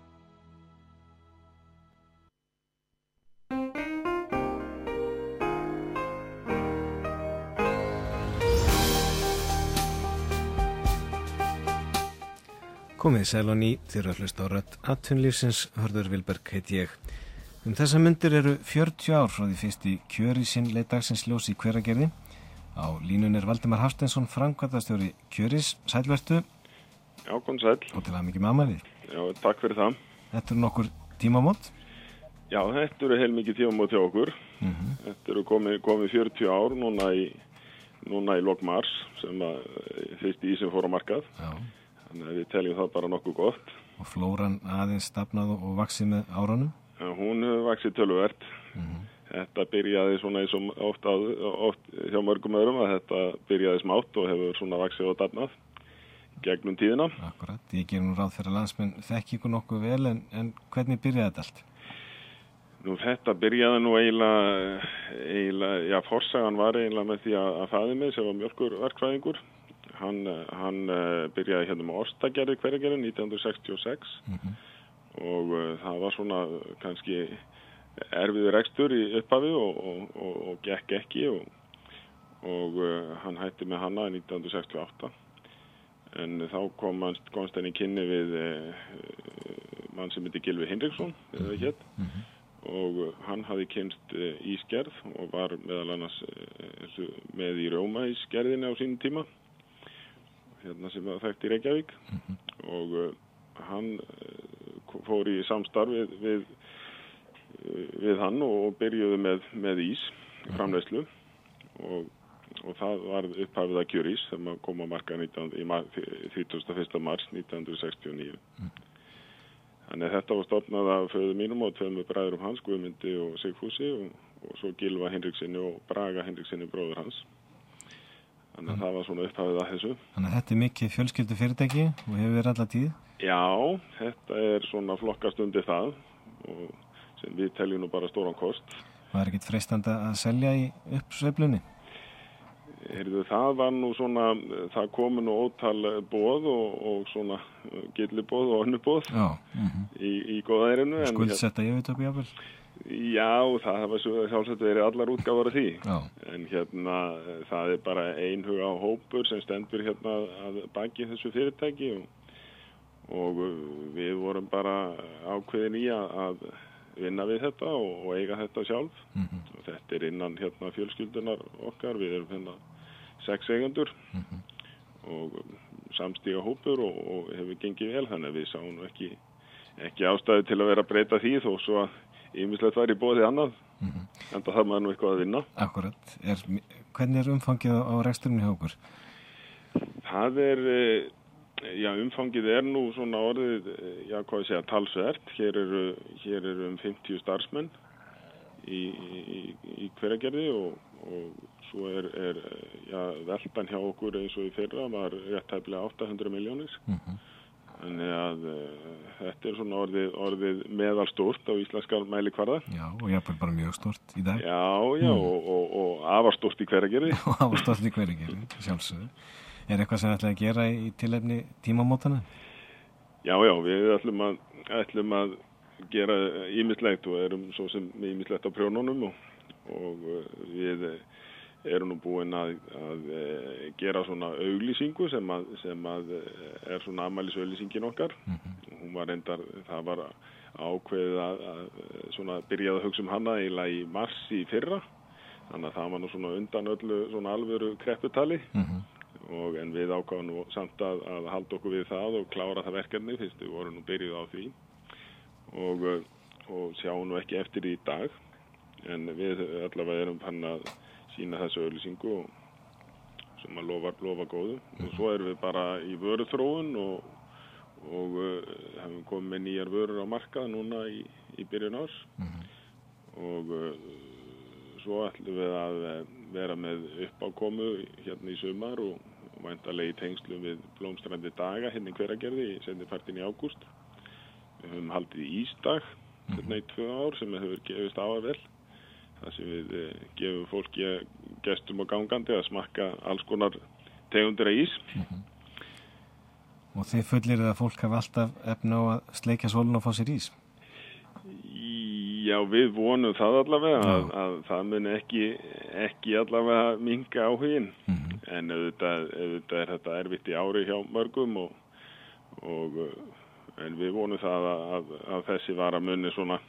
Komið sæl og ný, þér að hlusta á rödd atvinnulífsins, Hörður Vilberg heiti ég. Um þessa mundir eru fjörutíu ár frá því fyrst í Kjörís leit dagsins ljós í Hveragerði. Á línun er Valdimar Hafsteinsson, framkvæmdastjóri Kjörís. Sælvertu. Já, kom sæl. Og til að mikið mammalið. Já, takk fyrir það. Þetta eru nokkur tímamót? Já, þetta eru heilmikið tímamót hjá okkur. Mm -hmm. Þetta eru komið, komið fjörutíu ár núna í, núna í lok mars sem að fyrst í sem fór á markað. Já. Þannig að við teljum það bara nokkuð gott. Og flóran aðeins stafnað og vaksið með árunum? Já, hún hefur vaksið töluvert. Mm -hmm. Þetta byrjaði svona eins og oft, að, oft hjá mörgum öðrum að þetta byrjaði smátt og hefur svona vaksið og dafnað gegnum tíðina. Akkurat, ég ger nú ráð fyrir að landsmenn þekki ykkur nokkuð vel en, en hvernig byrjaði þetta allt? Nú þetta byrjaði nú eiginlega, eiginlega já, forsagan var eiginlega með því að, að faðir mig sem var mjólkurverkfræðingur. Hann, hann byrjaði hérna með Orstagerði Hveragerði nítján hundruð sextíu og sex mm-hmm. og uh, það var svona kannski erfiður rekstur í upphafi og, og, og, og gekk ekki og, og uh, hann hætti með hana nítján hundruð sextíu og átta en þá kom hann komst hann í kynni við uh, mann sem heitir Gylfi Hinriksson eða hér mm-hmm. og uh, hann hafði kynst uh, ísgerð og var meðal annars uh, með í Rjóma ísgerðinni á sínum tíma hérna sem var þekkt í Reykjavík mm-hmm. og uh, hann uh, fór í samstarf við, við við hann og byrjuðu með, með ís framleiðslu og, og það var upphafið að Kjörís sem kom á markað þrítugasta og fyrsta mars nítján hundruð sextíu og níu. Mm. Þannig að þetta var stofnað af föður mínum og tveimur bræðurum hans, Guðmundi og Sigfúsi og, og svo Gylfa Hinriksinni og Braga Hinriksinni bróður hans. Þannig að mm. það var svona upphafið að þessu. Þannig að þetta er mikið fjölskyldu fyrirtæki og hefur verið alla tíð? Já, þetta er svona flokkast undir það og sem við teljum nú bara stóran kost. Var ekkert freistandi að selja í uppsveiflunni? Heyrðu, það var nú svona, það komu nú ótal boð og, og svona gilliboð og önnuboð mm-hmm. í, í góðærinu. Skuldsetta ég veit upp í jafnvel? Já, það var sjálfsagt verið allar útgáfar af því. Já. En hérna, það er bara einhuga á hópur sem stendur hérna að baki þessu fyrirtæki og, og við vorum bara ákveðin í að vinna við þetta og, og eiga þetta sjálf mm-hmm. og þetta er innan hérna fjölskyldunar okkar, við erum hérna sex eigendur mm-hmm. og samstíga hópur og, og hefur gengið vel þannig að við sáum ekki, ekki ástæðu til að vera að breyta því þó svo að ýmislegt var í boði annað mm-hmm. en það þarf maður nú eitthvað að vinna. Akkurat, er, hvernig er umfangið á reksturinn hjá okkur? Það er Já, umfangið er nú svona orðið, já, hvað ég segja, talsvert. Hér eru, hér eru um fimmtíu starfsmenn í, í, í Hveragerði og, og svo er, er já, veltan hjá okkur eins og í fyrra var rétt tæplega átta hundruð milljónir. Mm-hmm. Þannig að uh, þetta er svona orðið, orðið meðalstórt á íslenskar mælikvarða. Já, og jafnvel bara mjög stórt í dag. Já, já, mm. og, og, og afarstórt í Hveragerði. Og afarstórt í Hveragerði, sjálfsögðu. Er eitthvað sem ætlaði að gera í tilefni tímamótana? Já, já, við ætlum að, ætlum að gera ýmislegt og erum svo sem ýmislegt á prjónunum og, og við erum nú búin að, að gera svona auglýsingu sem að, sem að er svona afmælisauglýsingin okkar. Mm-hmm. Hún var reyndar, það var ákveðið að, að svona byrjaði að hugsa um hana eiginlega í mars í fyrra. Þannig að það var nú svona undan öllu svona alvöru krepputali. Mm-hmm. Og en við ákváðum nú samt að, að halda okkur við það og klára það verkefni fyrst við vorum nú byrjuð á því. Og, og sjáum nú ekki eftir því í dag. En við allavega erum hann að sína þessu auglýsingu sem að lofa, lofa góðu. Og svo erum við bara í vöruþróun og, og uh, hefum komið með nýjar vörur á markað núna í, í byrjun árs. Mm-hmm. Og uh, svo ætlum við að vera með uppákomu hérna í sumar og, og væntanlega í tengslum við blómstrandi daga hérna í Hveragerði í seinnipartinn í ágúst. Við höfum haldið í ísdag hérna í tvö ár sem hefur gefist afar vel. Það sem við eh, gefum fólki gestum og gangandi að smakka alls konar tegundir af ís. Mm-hmm. Og þið fullir að fólk hafa alltaf efna á að sleikja sólun og fá sér ís? Já, við vonum það allavega að, að það mun ekki, ekki allavega minnka áhuginn. Mm-hmm. En auðvitað, auðvitað er þetta erfitt í ári hjá mörgum og, og en við vonum það að, að, að þessi vara muni svona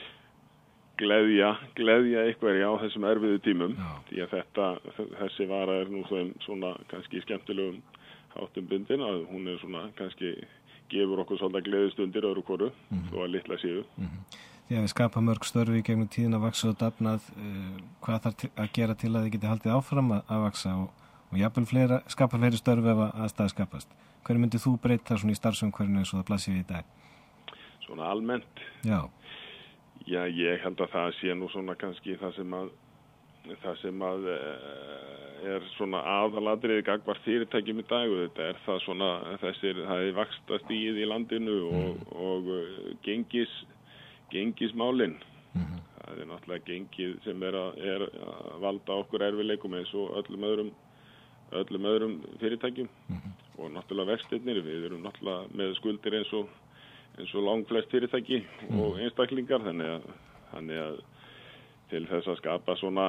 gleðja, gleðja eitthvað á þessum erfiðu tímum. Já. Því að þetta, þessi vara er nú svona kannski skemmtilegum háttum bundin að hún er svona kannski gefur okkur svolítið gleðistundir öðru hvoru mm-hmm. þó að litla séu. Mm-hmm. Því að við skapa mörg störfi gegnum tíðin að vaksa og dafnað, uh, hvað þarf að gera til að þið geti haldið áfram að, að vaksa og, og jafnvel fleira, skapa fleiri störfi ef að aðstæða skapast. Hverju myndið þú breyta svona í starfsumhverfinu eins og það blasir við í dag? Svona almennt? Já. Já, ég held að það sé nú svona kannski það sem að, það sem að er svona aðalatriði gagvart fyrirtækjum í dag og þetta er það svona, þessir, það er vaxtastigið í landinu og, mm. og, og gengis, gengismálin. Mm-hmm. Það er náttúrulega gengið sem er að, er að valda okkur erfileikum eins og öllum öðrum, öllum öðrum fyrirtækjum. Mm-hmm. Og náttúrulega vextirnir, við erum náttúrulega með skuldir eins og eins og langflest fyrirtæki mm. og einstaklingar þannig að, þannig að til þess að skapa svona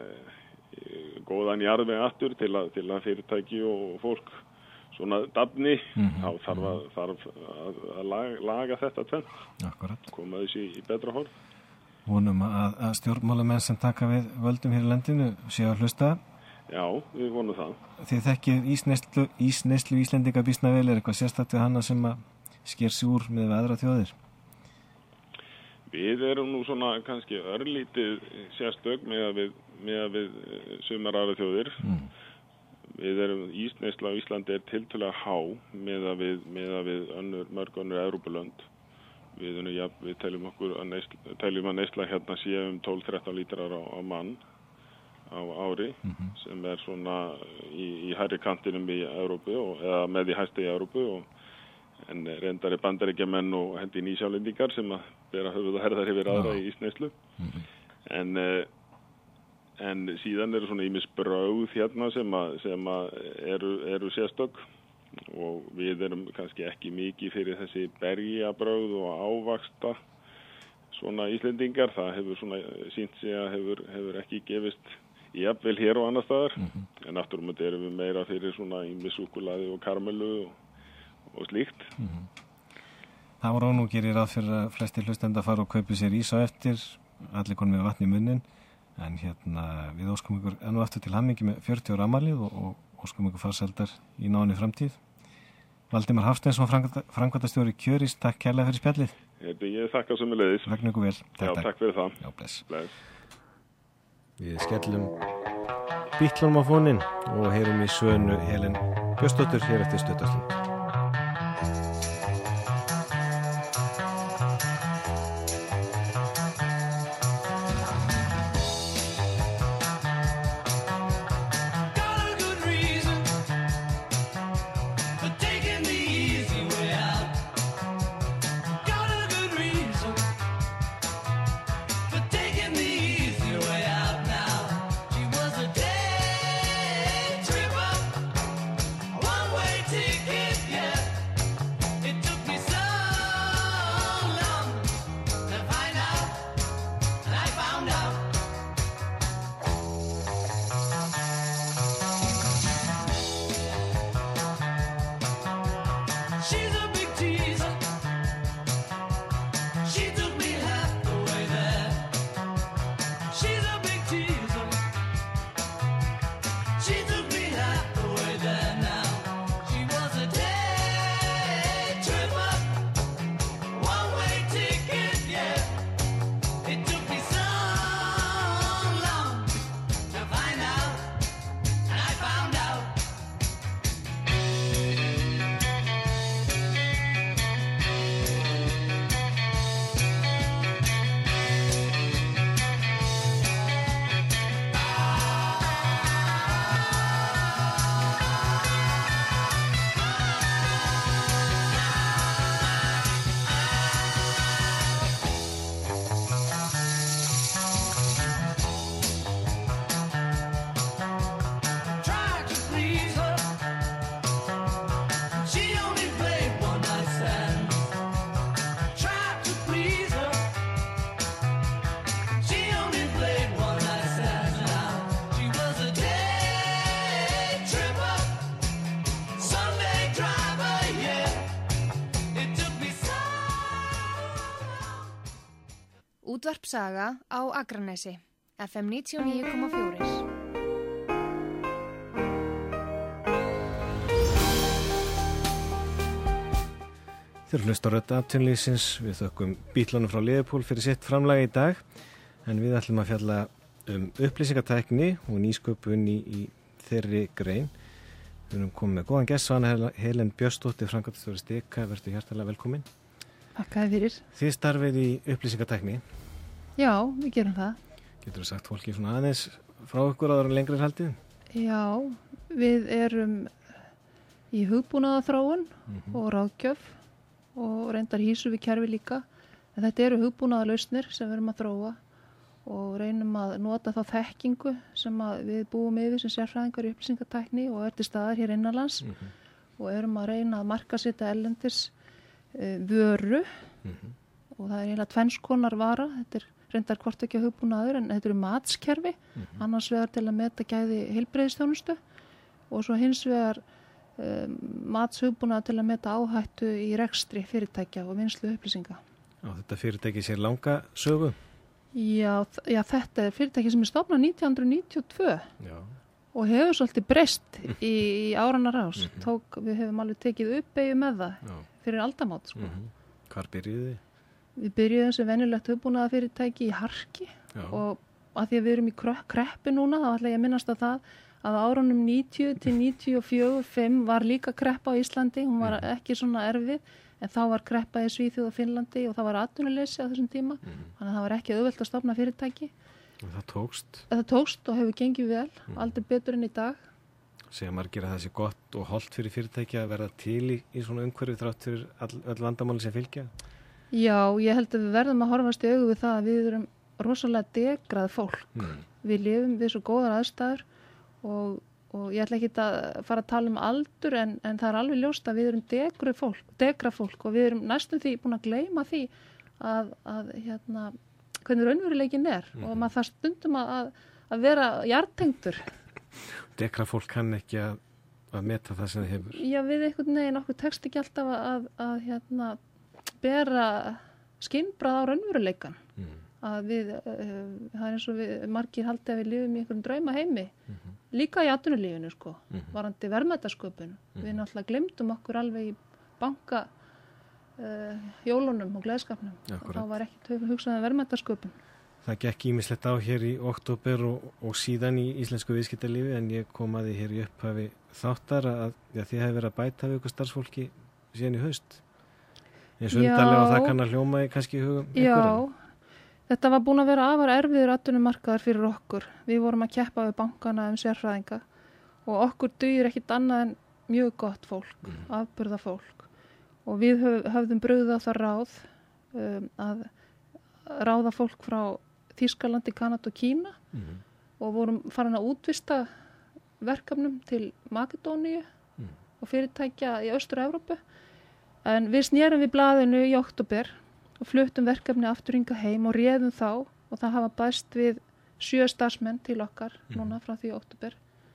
e, góðan jarðveg aftur til að, til að fyrirtæki og fólk svona dafni mm. þá þarf að, þarf að, að laga, laga þetta tvennt. Akkurat. Koma þessi í betra horf. Vonum að, að stjórnmálamenn sem taka við völdum hér í landinu séu að hlusta. Já, við vonum það. Þið þekkið ísneyslu, ísneyslu Íslendinga býsna vel, er eitthvað sérstakt við hana sem að sker sig úr með aðra þjóðir? Við erum nú svona kannski örlítið sérstök með að við, með að við sumar aðra þjóðir. Mm. Við erum ísneysla á Íslandi er tiltölulega há með að við, með að við önnur, mörg önnur Evrópulönd. Við, ja, við teljum okkur að neysla, teljum að neysla hérna sé um tólf til þrettán lítrar á, á mann á ári mm-hmm. sem er svona í, í hærri kantinum í Evrópu og, eða með í hæstu í Evrópu og en reyndar er bandaríkjamenn og hendi nýsjálendingar sem að bera höfuð og herðar yfir aðra í ísneyslu. Mm-hmm. En, en síðan eru svona ýmis brauð hérna sem, að, sem að eru, eru sérstök og við erum kannski ekki mikið fyrir þessi berjabrauð og ávaxta svona íslendingar. Það hefur svona sýnt sig að hefur, hefur ekki gefist jafnvel hér og annar staðar. Mm-hmm. En aftur erum við meira fyrir svona ýmis súkkulaði og karamellu og og slíkt. Mm-hmm. Það var nú gerir ráð fyrir að flestir hlustenda fara og kaupi sér ís á eftir, allir konum með vatn í munnin, en hérna við óskum ykkur enn og aftur til hammingi með fjörutíu ára afmælið og, og óskum ykkur farsældar í náinni framtíð. Valdimar Hafsteinsson, framkvæmdastjóri Kjörís, takk kærlega fyrir spjallið. Ég þakka sömuleiðis. Vegna ykkur vel. Takk, Já, takk. takk fyrir það. Já, bless. bless. Við skellum Bítlunum á fóninn og heyrum í Svönu Helen Björnsdóttur hér eftir stuttastund. Taking the easy way out. Útvarp Saga á Akranesi, F M níutíu og níu komma fjögur. Þeir hlusta á Rödd atvinnulífsins, við þökkum Bítlunum frá Liverpool fyrir sitt framlag í dag, en við ætlum að fjalla um upplýsingatækni og nýsköpun í, í þeirri grein. Við erum komið með góðan gest, Svana Helen Björnsdóttir, framkvæmdastjóri Stika, vertu hjartalega velkomin. Takk fyrir. Þið starfið í upplýsingatækni. Já, við gerum það. Getur þú sagt fólki svona aðeins frá ykkur áður en lengri haldið? Já, við erum í hugbúnaðarþróun mm-hmm. og ráðgjöf og reyndar hýsu við kerfi líka. En þetta eru hugbúnaðarlausnir sem við erum að þróa og reynum að nota þá þekkingu sem við búum yfir sem sérfræðingar í upplýsingatækni og er til staðar hér innanlands mm-hmm. og erum að reyna að markaðssetja erlendis uh, vöru mm-hmm. og það er eiginlega tvenns konar vara. Þetta er reyndar hvort ekki að hugbúnaður en þetta eru matskerfi, mm-hmm. annars vegar til að meta gæði heilbrigðisþjónustu og svo hins vegar um, matshugbúnaður til að meta áhættu í rekstri fyrirtækja og vinnslu upplýsinga. Já, þetta fyrirtæki sér langa sögu? Já, já, þetta er fyrirtæki sem er stofnað nítján hundruð níutíu og tvö já. Og hefur svolítið breyst í, í áranna rás. Mm-hmm. Tók, við hefum alveg tekið uppeyju með það já. Fyrir aldamót. Sko. Mm-hmm. Hvar byrjuðu þið? Við byrjuðum sem venjulegt hugbúnaðarfyrirtæki í Harki já. Og að því að við erum í kreppu núna, þá ætla ég að minnast að það að árunum níutíu til níutíu og fjögur fimm var líka kreppa á Íslandi, hún var mm. ekki svona erfið, en þá var kreppa í Svíþjóð og Finnlandi og það var atvinnuleysi á þessum tíma, mm. þannig að það var ekki auðvelt að stofna fyrirtæki. Og það tókst? Það tókst og hefur gengið vel, mm. aldrei betur en í dag. Segja margir að það sé gott og holdt fyrir fyrirtæki að verða til í, í svona umhverfi þrátt fyrir all, öll vandamáli sem fylgja? Já, ég held að við verðum að horfast í augu við það að við erum rosalega degrað fólk. Mm. Við lifum við svo góðar aðstæður og, og ég ætla ekki að fara að tala um aldur en, en það er alveg ljóst að við erum degrað fólk, degrað fólk og við erum næstum því búin að gleyma því að, að hérna, hvernig raunveruleikin er mm. og maður þarf stundum að, að vera jartengdur. Degrað fólk kann ekki að, að meta það sem það hefur. Já, við einhvern veginn okkur tekst ekki alltaf að, að, að hérna, bera skynbrað á raunveruleikan mm. að við, uh, það er eins og við margir haldi að við lifum í einhverjum drauma heimi mm-hmm. líka í atvinnulífinu sko mm-hmm. varandi verðmætasköpun mm-hmm. við náttúrulega glemdum okkur alveg í banka uh, jólunum og gleðskapnum ja, og þá var ekki hugsað um verðmætasköpun. Það gekk ýmislegt á hér í október og, og síðan í íslensku viðskiptalífi en ég kom að því hér í upphafi þáttar að ja, þið hefði verið að bæta við ykkur starfsfólki síðan í haust. Eins og undarlega og það kann að hljóma í kannski hugum einhverjum. Já, þetta var búin að vera afar erfiður atvinnumarkaðar fyrir okkur. Við vorum að keppa við bankana um sérfræðinga og okkur dugir ekkit annað en mjög gott fólk, mm. afburða fólk. Og við höf, höfðum brugðið á það ráð um, að ráða fólk frá Þýskalandi, Kanada og Kína mm. og vorum farin að útvista verkefnum til Makedóníu mm. og fyrirtækja í Austur-Evrópu. En við snérum við blaðinu í október og fluttum verkefni aftur hingað heim og réðum þá og það hafa bæst við sjö starfsmenn til okkar mm. núna frá því október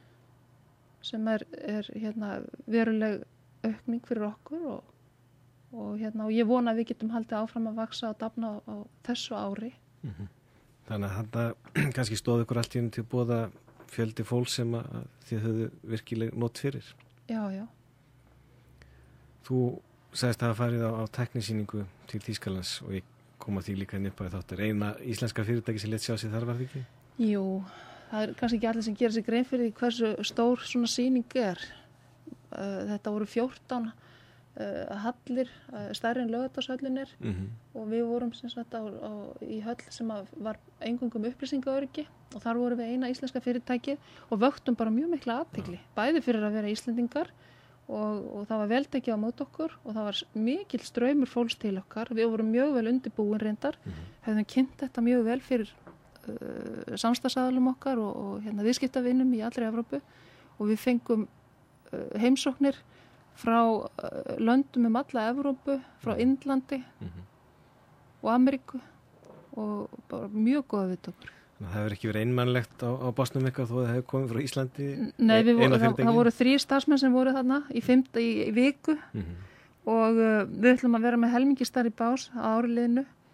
sem er, er hérna, veruleg aukning fyrir okkur og, og, hérna, og ég vona að við getum haldið áfram að vaksa og dafna á, á þessu ári. Mm-hmm. Þannig að þetta kannski stóð ykkur allt í henni til að búða fjöldi fólk sem að þið höfðu virkileg nótt fyrir. Já, já. Þú sagðist að hafa farið á, á teknisýningu til Þýskalands og ég kom að því líka inn upp að þáttur eina íslenska fyrirtæki sem létt sjá sig þar var það ekki? Jú, það er kannski ekki allir sem gerir sig grein fyrir því hversu stór svona sýning er. Þetta voru fjórtán uh, hallir, uh, stærri en Laugardalshöllinir mm-hmm. og við vorum sem sagt á, á, í höll sem var eingöngum upplýsingaöryggi og þar vorum við eina íslenska fyrirtæki og vöktum bara mjög mikla athygli, ja. Bæði fyrir að vera Íslendingar Og, og það var vel tekið á mót okkur og það var mikill straumur fólks til okkar. Við vorum mjög vel undirbúin reyndar, mm-hmm. hefðum kynnt þetta mjög vel fyrir uh, samstarfsaðalum okkar og, og hérna, viðskiptavinnum í allri Evrópu og við fengum uh, heimsóknir frá uh, löndum um alla Evrópu, frá Indlandi mm-hmm. og Ameríku og bara mjög góða við okkur. Það hefur ekki verið einmannlegt á, á básnum eitthvað þó að það hefur komið frá Íslandi. Nei, við voru, það, það voru þrír starfsmenn sem voru þarna í, fimt, í, í viku mm-hmm. og uh, við ætlum að vera með helmingistar í bás á áriliðinu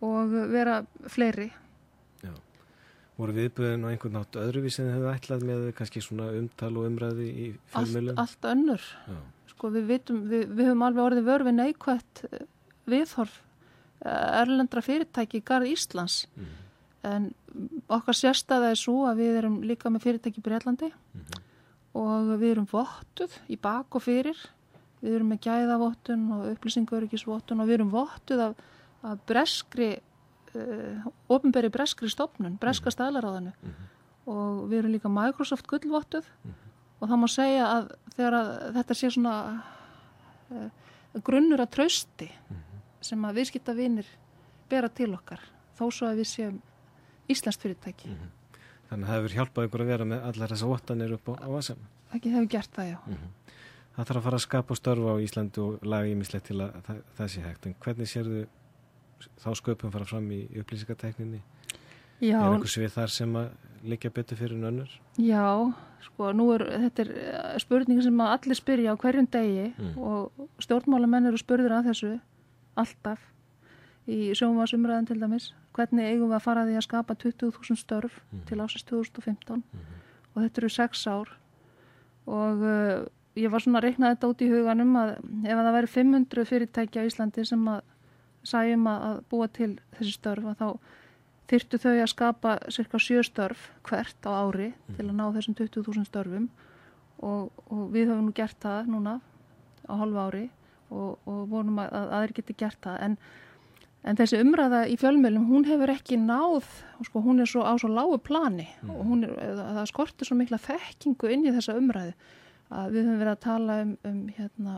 og vera fleiri. Já. Voru viðbröðin á einhvern nátt öðruvísi en þið hefðu ætlað með kannski svona umtal og umræði í fjölmiðlum? Allt, allt önnur. Já. Sko við vitum, við, við höfum alveg orðið vör við neikvætt viðhorf erlendra fyrirtæki í garð Íslands. Mm. En okkar sérstæða er svo að við erum líka með fyrirtæki í Bretlandi mm. og við erum vottuð í bak og fyrir. Við erum með gæðavottun og upplýsingaöryggisvottun og við erum vottuð af, af breskri, uh, opinberi breskri stofnun, breska mm. staðlaráðinu mm. og við erum líka Microsoft gullvottuð mm. og það má segja að þegar að þetta sé svona uh, grunnur að trausti mm. sem að viðskiptavinir bera til okkar, þó svo að við séum íslenskt fyrirtæki. Mm. Þannig að það hefur hjálpað ykkur að vera með allar þessa vottanir upp á, á A S M? Það hefur gert það, já. Mm. Það þarf að fara að skapa störfa á Íslandi og laga ýmislegt til að það, það sé hægt. En hvernig sérðu þá sköpum fara fram í upplýsingatekninni? Já. Er einhver svið þar sem að liggja betur fyrir en önnur? Já, sko, nú er þetta er spurning sem að allir spyrja á hverjum degi mm. og stjórnmálamenn eru spurður að þessu alltaf í sjónvarpsumræðum til dæmis. Hvernig eigum við að fara því að skapa tuttugu þúsund störf mm. til ásins tvö þúsund og fimmtán mm. og þetta eru sex ár og uh, ég var svona að reikna þetta út í huganum að ef að það væri fimm hundruð fyrirtæki á Íslandi sem að sæjum að búa til þessi störf að þá þyrftu þau að skapa cirka sjö störf hvert á ári mm. til að ná þessum tuttugu þúsund störfum og, og við höfum nú gert það núna á hálfu ári og, og vonum að, að aðrir geti gert það en, en þessi umræða í fjölmiðlum hún hefur ekki náð sko, hún er svo á svo lágu plani mm. og hún er, það skortir svo mikla þekkingu inn í þessa umræðu að við höfum verið að tala um, um hérna,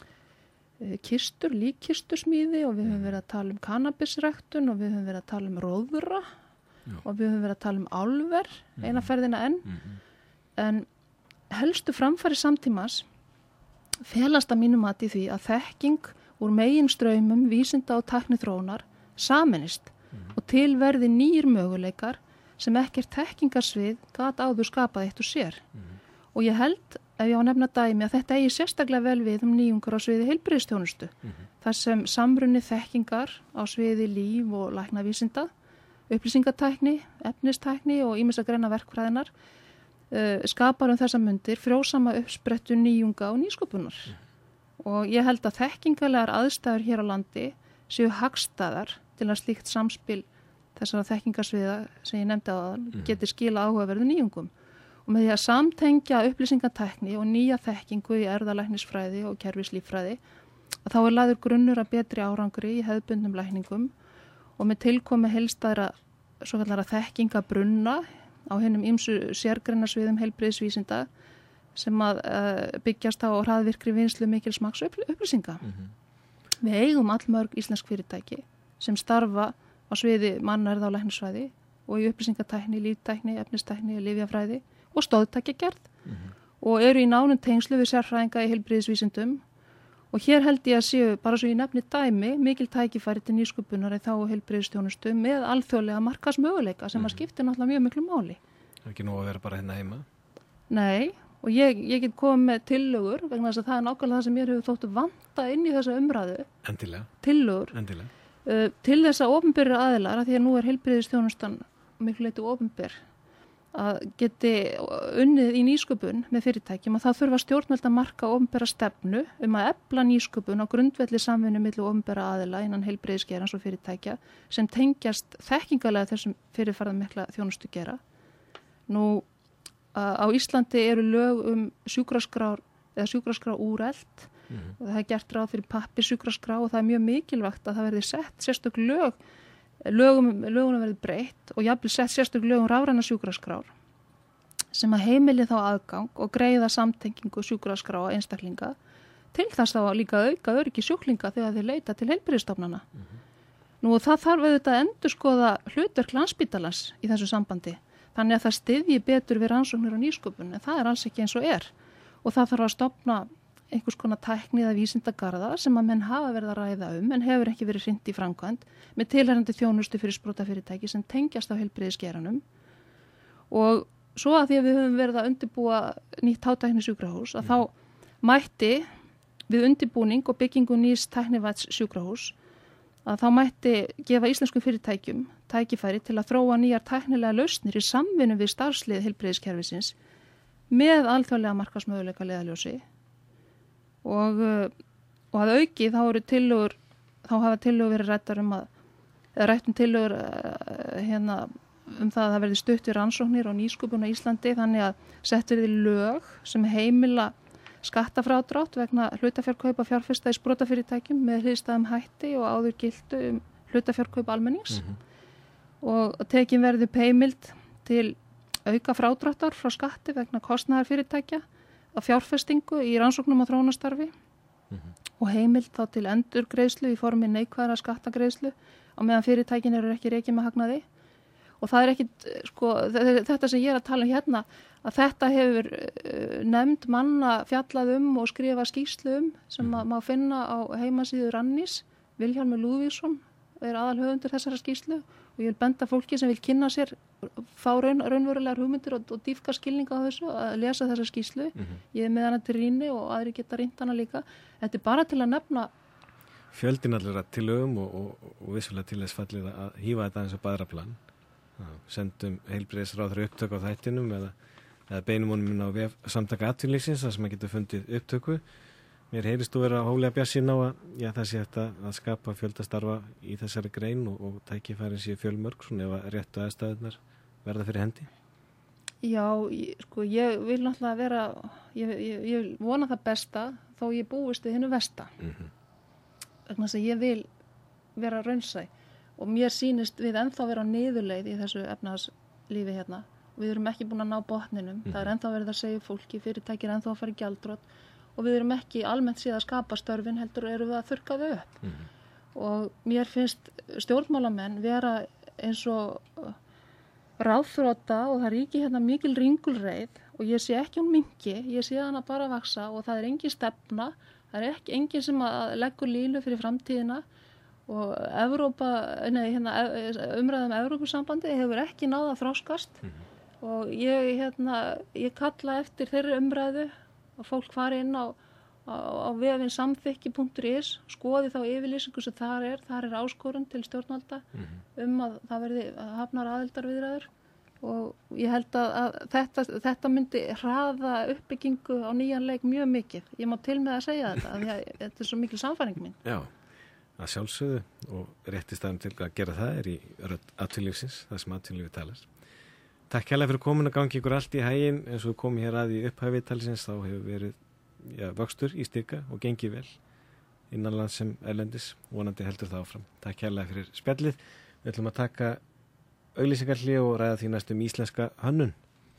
kistur, líkkistusmíði og við höfum verið að tala um kannabisræktun og við höfum verið að tala um róðra Já. Og við höfum verið að tala um álver eina ferðina enn mm-hmm. en helstu framfæri samtímas felast að mínum mati því að þekking úr meginstraumum vísinda og tækniþróunar sameinist mm-hmm. og tilverði nýjir möguleikar sem ekkert þekkingarsvið gat áður skapað eitt og sér mm-hmm. og ég held ef ég á að nefna dæmi að þetta eigi sérstaklega vel við um nýjungar á sviði heilbrigðisþjónustu. Mm-hmm. Þar sem samrunni þekkingar á sviði líf og læknavísinda, upplýsingatækni, efnistækni og ýmissa greina verkfræðinar uh, skapar um þessa mundir frjósama uppsprettu nýjunga og nýsköpunar. Mm-hmm. Og ég held að þekkingarlegar aðstæður hér á landi séu hagstæðar til að slíkt samspil þessara þekkingarsviða sem ég nefndi á það mm-hmm. geti skila áhugaverðu nýjungum. Og með því að samtengja upplýsingatækni og nýja þekkingu í erfðalæknisfræði og kerfislíffræði að þá er lagður grunnur að betri árangri í hefðbundnum lækningum og með tilkomi heilstæðra svo kallara þekkingabrunna á hennum ýmsu sérgreinasviðum heilbrigðisvísinda sem að uh, byggjast á hraðvirkri vinslu mikils magns upplýsinga. Mm-hmm. Við eigum allmörg íslensk fyrirtæki sem starfa á sviði mannerða og læknisfræði og í upplýsingatækni, líftækni, efnistækni, lyfjafræði og stóðtækjagerð mm-hmm. og eru í nánum tengslu við sérfræðinga í heilbrigðisvísindum og hér held ég að séu bara svo ég nefni dæmi mikil tækifæri til nýsköpunar í þá heilbrigðisþjónustu með alþjóðlega markaðsmöguleika sem mm-hmm. að skipti náttúrulega mjög miklu máli. Það er ekki nóg að vera bara hérna heima? Nei og ég, ég get komið með tillögur vegna þess að það er nákvæmlega það sem mér hefur þóttu vanta inn í þessa umræðu. Endilega. Tillögur. Endilega. Uh, til þess að opinberir aðilar að því að nú er heilbrigðisþjónustan miklu leyti opinber að geti unnið í nýsköpun með fyrirtækjum að það þurfa stjórnvöld að marka opinbera stefnu um að efla nýsköpun á grundvelli samvinnu milli opinbera aðila innan heilbrigðisgeirans og fyrirtækja sem tengjast þekkingalega þessum fyrirfarðan mikla þjónustu gera. Nú á Íslandi eru lög um sjúkraskrár eða sjúkraskrár úrelt mm-hmm. og það er gert ráð fyrir pappírsjúkraskrá og það er mjög mikilvægt að það verði sett sérstök lög lögum, lögunum verði breytt og jafnvel sett sérstök lögum rafræna sjúkraskrár sem að heimili þá aðgang og greiða samtengingu sjúkraskrá á einstaklinga til þess þá líka auka öryggi sjúklinga þegar þeir leita til heilbrigðisstofnana. Mm-hmm. Nú og það þarf auðvitað að endurskoða hlutverk Landspítalans í þessu sambandi þannig að það styðji betur við rannsóknir og nýsköpun en það er alls ekki eins og er og það þarf að stofna einhvers konar tækni eða vísindagarða sem að menn hafa verið að ræða um en hefur ekki verið hrint í framkvæmd með tilhærandi þjónustu fyrir sprotafyrirtæki sem tengjast á heilbrigðisgeiranum og svo að því að við höfum verið að undirbúa nýtt hátæknisjúkrahús að þá mætti við undirbúning og byggingu nýs tæknivæts sjúkrahús að þá mætti gefa íslenskum fyrirtækjum tækifæri til að þróa nýjar tæknilega lausnir í samvinnu við starfslið heilbrigðiskerfisins með alþjóðlega markaðsmöguleika leiðarljósi og, og að auki þá eru tillögur, þá hafa tillögur verið rættar um að, eða rættum tillögur hérna um það að það verði stutt við rannsóknir og nýsköpun á Íslandi þannig að sett verði lög sem heimila skattafrádrátt vegna hlutafjárkaupa fjárfesta í sprotafyrirtækjum með hliðstæðum hætti og áður giltu um hlutafjárkaupa almennings mm-hmm. og tekin verði upp heimild til auka frádráttar frá skatti vegna kostnaðar fyrirtækja á fjárfestingu í rannsóknum og þróunarstarfi mm-hmm. og heimild þá til endurgreiðslu í formi neikvæðra skattagreiðslu á meðan fyrirtækin eru ekki rekin með hagnaði og það er ekkit, sko, þetta sem ég er að tala um hérna, að þetta hefur nefnd manna fjallað um og skrifa skýrslu um sem að má finna á heimasíðu Rannís. Vilhjálmur Lúðvíksson er aðalhöfundur þessara skýrslu og ég vil benda fólki sem vil kynna sér, fá raun, raunverulegar hugmyndir og, og dýpka skilninga á þessu að lesa þessa skýrslu. Mm-hmm. Ég er með hana til rýni og aðri geta rýnt hana líka. Þetta er bara til að nefna fjöldin allir að tillögum og, og, og vissulega til þess fallið að hífa þetta eins og baðraplan. Sendum heilbrigðisráðherra upptök á þættinum eða, eða beinum honum inn á vef Samtaka atvinnulífsins þar sem að geta fundið upptöku. Mér heyrist þú vera hóflega bjartsýn á að já, það sé þetta að skapa fjöldastarfa í þessari grein og, og tækifærin sé fjölmörg svona ef að réttu aðstæðunar verða fyrir hendi. Já, ég, sko ég vil náttúrulega vera ég, ég, ég vil vona það besta þó ég búist við hinnu versta. Mm-hmm. Þannig að ég vil vera raunsæ. Og mér sýnist við ennþá vera á niðurleið í þessu efnahagslífi hérna. Við erum ekki búin að ná botninum. Mm-hmm. Það er ennþá verið að segja fólki, fyrirtækir ennþá að fara í gjaldþrot og við erum ekki almennt síðan að skapa störfin, heldur erum við að þurrka þau upp. Mm-hmm. Og mér finnst stjórnmálamenn vera eins og ráðþrota og það ríki hérna mikil ringulreið og ég sé ekki hún minki, ég sé hana bara vaksa og það er engin stefna, það er ekki engin sem að leggur línu fyrir framtíðina. Og Evrópa, nei, hérna, umræðum Evrópusambandi hefur ekki náð að þroskast mm-hmm. og ég, hérna, ég kalla eftir þeirri umræðu og fólk fari inn á, á, á vefinn samþykki punktur is, skoði þá yfirlýsingu sem þar er, þar er áskorun til stjórnvalda mm-hmm. um að það verði hafnar aðildarviðræður og ég held að, að þetta, þetta myndi hraða uppbyggingu á nýjan leik mjög mikið. Ég má til með að segja þetta, að ég, þetta er svo mikil samfæring mín. Já. Að sjálfsögðu og réttistæðum til að gera það er í rödd atvinnulífsins, það sem atvinnulífi talar. Takk hérlega fyrir komin að gangi ykkur allt í hæginn eins og við komum hér að í upphæfi talisins þá hefur verið ja, vöxtur í styrka og gengið vel innanlands sem erlendis, vonandi heldur það áfram. Takk hérlega fyrir spjallið. Við ætlum að taka auglýsingarhlé og ræða því næstum íslenska hönnun.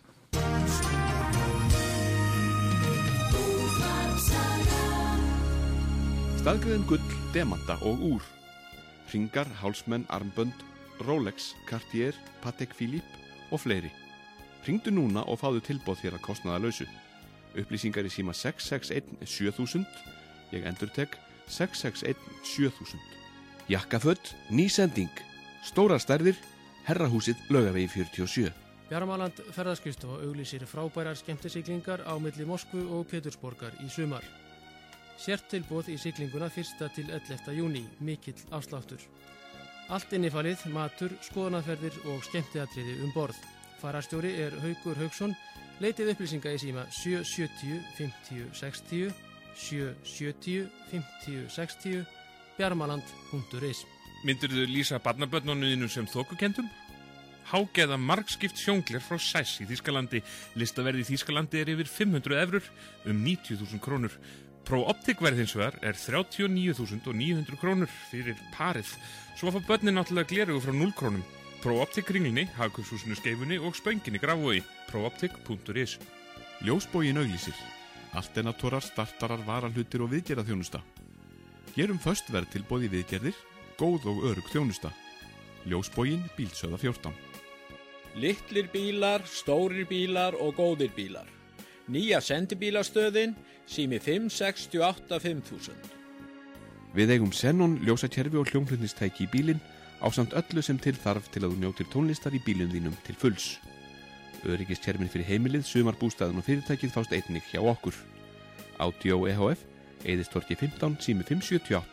Staðgreiðin gull, demanta og úr. Hringar, hálsmenn, armbönd, Rolex, Cartier, Patek Philippe og fleiri. Hringdu núna og fáðu tilboð þér að kostnaða lausu. Upplýsingar í síma sex sex eitt sjö þúsund. Ég endurtek sex sex eitt sjö þúsund. Jakkaföt, ný sending. Stórar stærðir, Herrahúsið, Laugavegi fjörutíu og sjö. Bjarmaland ferðaskristofa auglýsir frábærar skemmtisiglingar á milli Moskvu og Pétursborgar í sumar. Sért tilboð í siglinguna fyrsta til ellefta júní, mikill afsláttur. Allt innifalið, matur, skoðanaferðir og skemmtiatriði um borð. Fararstjóri er Haukur Hauksson, leitið upplýsinga í síma sjö sjö núll fimm núll sex núll, sjö sjö núll fimm núll sex núll, bjarmaland punktur is. Myndirðu lýsa barnabörnunum sem þokukendum? Hágeða margskipt sjóngler frá Sæs í Þýskalandi. Listaverð í Þýskalandi er yfir fimm hundruð evrur, um níutíu þúsund krónur. Pro-Optic verð hins vegar er þrjátíu og níu þúsund níu hundruð krónur fyrir parið. Svo fá börnin náttúrulega glerugu frá núll krónum. Pro-Optic Kringlunni, Hagkaupshúsinu Skeifunni og Spönginni Grafvogi. Pro-Optic punktur is. Ljósboginn auglýsir. Alternatorar, startarar, varahlutir og viðgerðarþjónusta. Gerum föstverð tilboð í viðgerðir, góð og örugg þjónusta. Ljósboginn, Bílsöða fjórtán. Litlir bílar, stórir bílar og góðir bílar. Nýja sendibílastöðin, sími fimm sex átta fimm þúsund. Við eigum Xenon, ljósakerfi og hljómflutnistæki í bílinn ásamt öllu sem til þarf til að þú njótir tónlistar í bílum þínum til fulls. Öryggiskerfin fyrir heimilið, sumarbústaðan og fyrirtækið fást einnig hjá okkur. Audio E H F, Eiðistorgi fimmtán, sími fimm sjö átta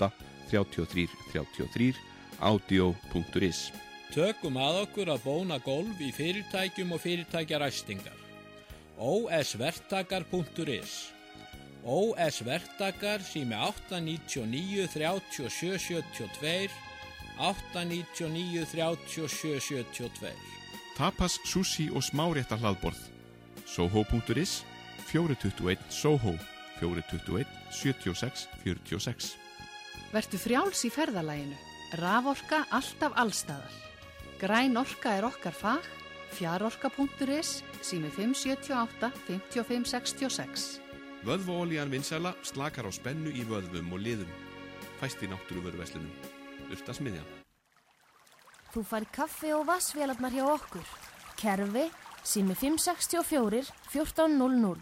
þrjátíu og þrír þrjátíu og þrír audio punktur is. Tökum að okkur að bóna golf í fyrirtækjum og fyrirtækjaræstingar. ó s verktakar punktur is. ó s Verktakar sími átta níu níu þrjátíu og sjö sjötíu og tvö, átta níu níu þrjátíu og sjö sjötíu og tvö. Tapas, sushi og smárétta hlaðborð. soho punktur is, fjögur tuttugu og eitt Soho, fjögur tuttugu og eitt sjötíu og sex fjörutíu og sex. Vertu frjáls í ferðalaginu. Raforka alltaf allstaðar. Græn orka er okkar fag. fjarorka punktur is, sími fimm sjötíu og átta fimmtíu og fimm sextíu og sex. Vöðvaolían vinsæla slakar á spennu í vöðvum og liðum. Fæst í náttúruvöruverslunum. Urtasmiðjan. Þú fær kaffi og vassvélarnar hjá okkur. Kerfi, sími fimm sextíu og fjögur fjórtán núll núll.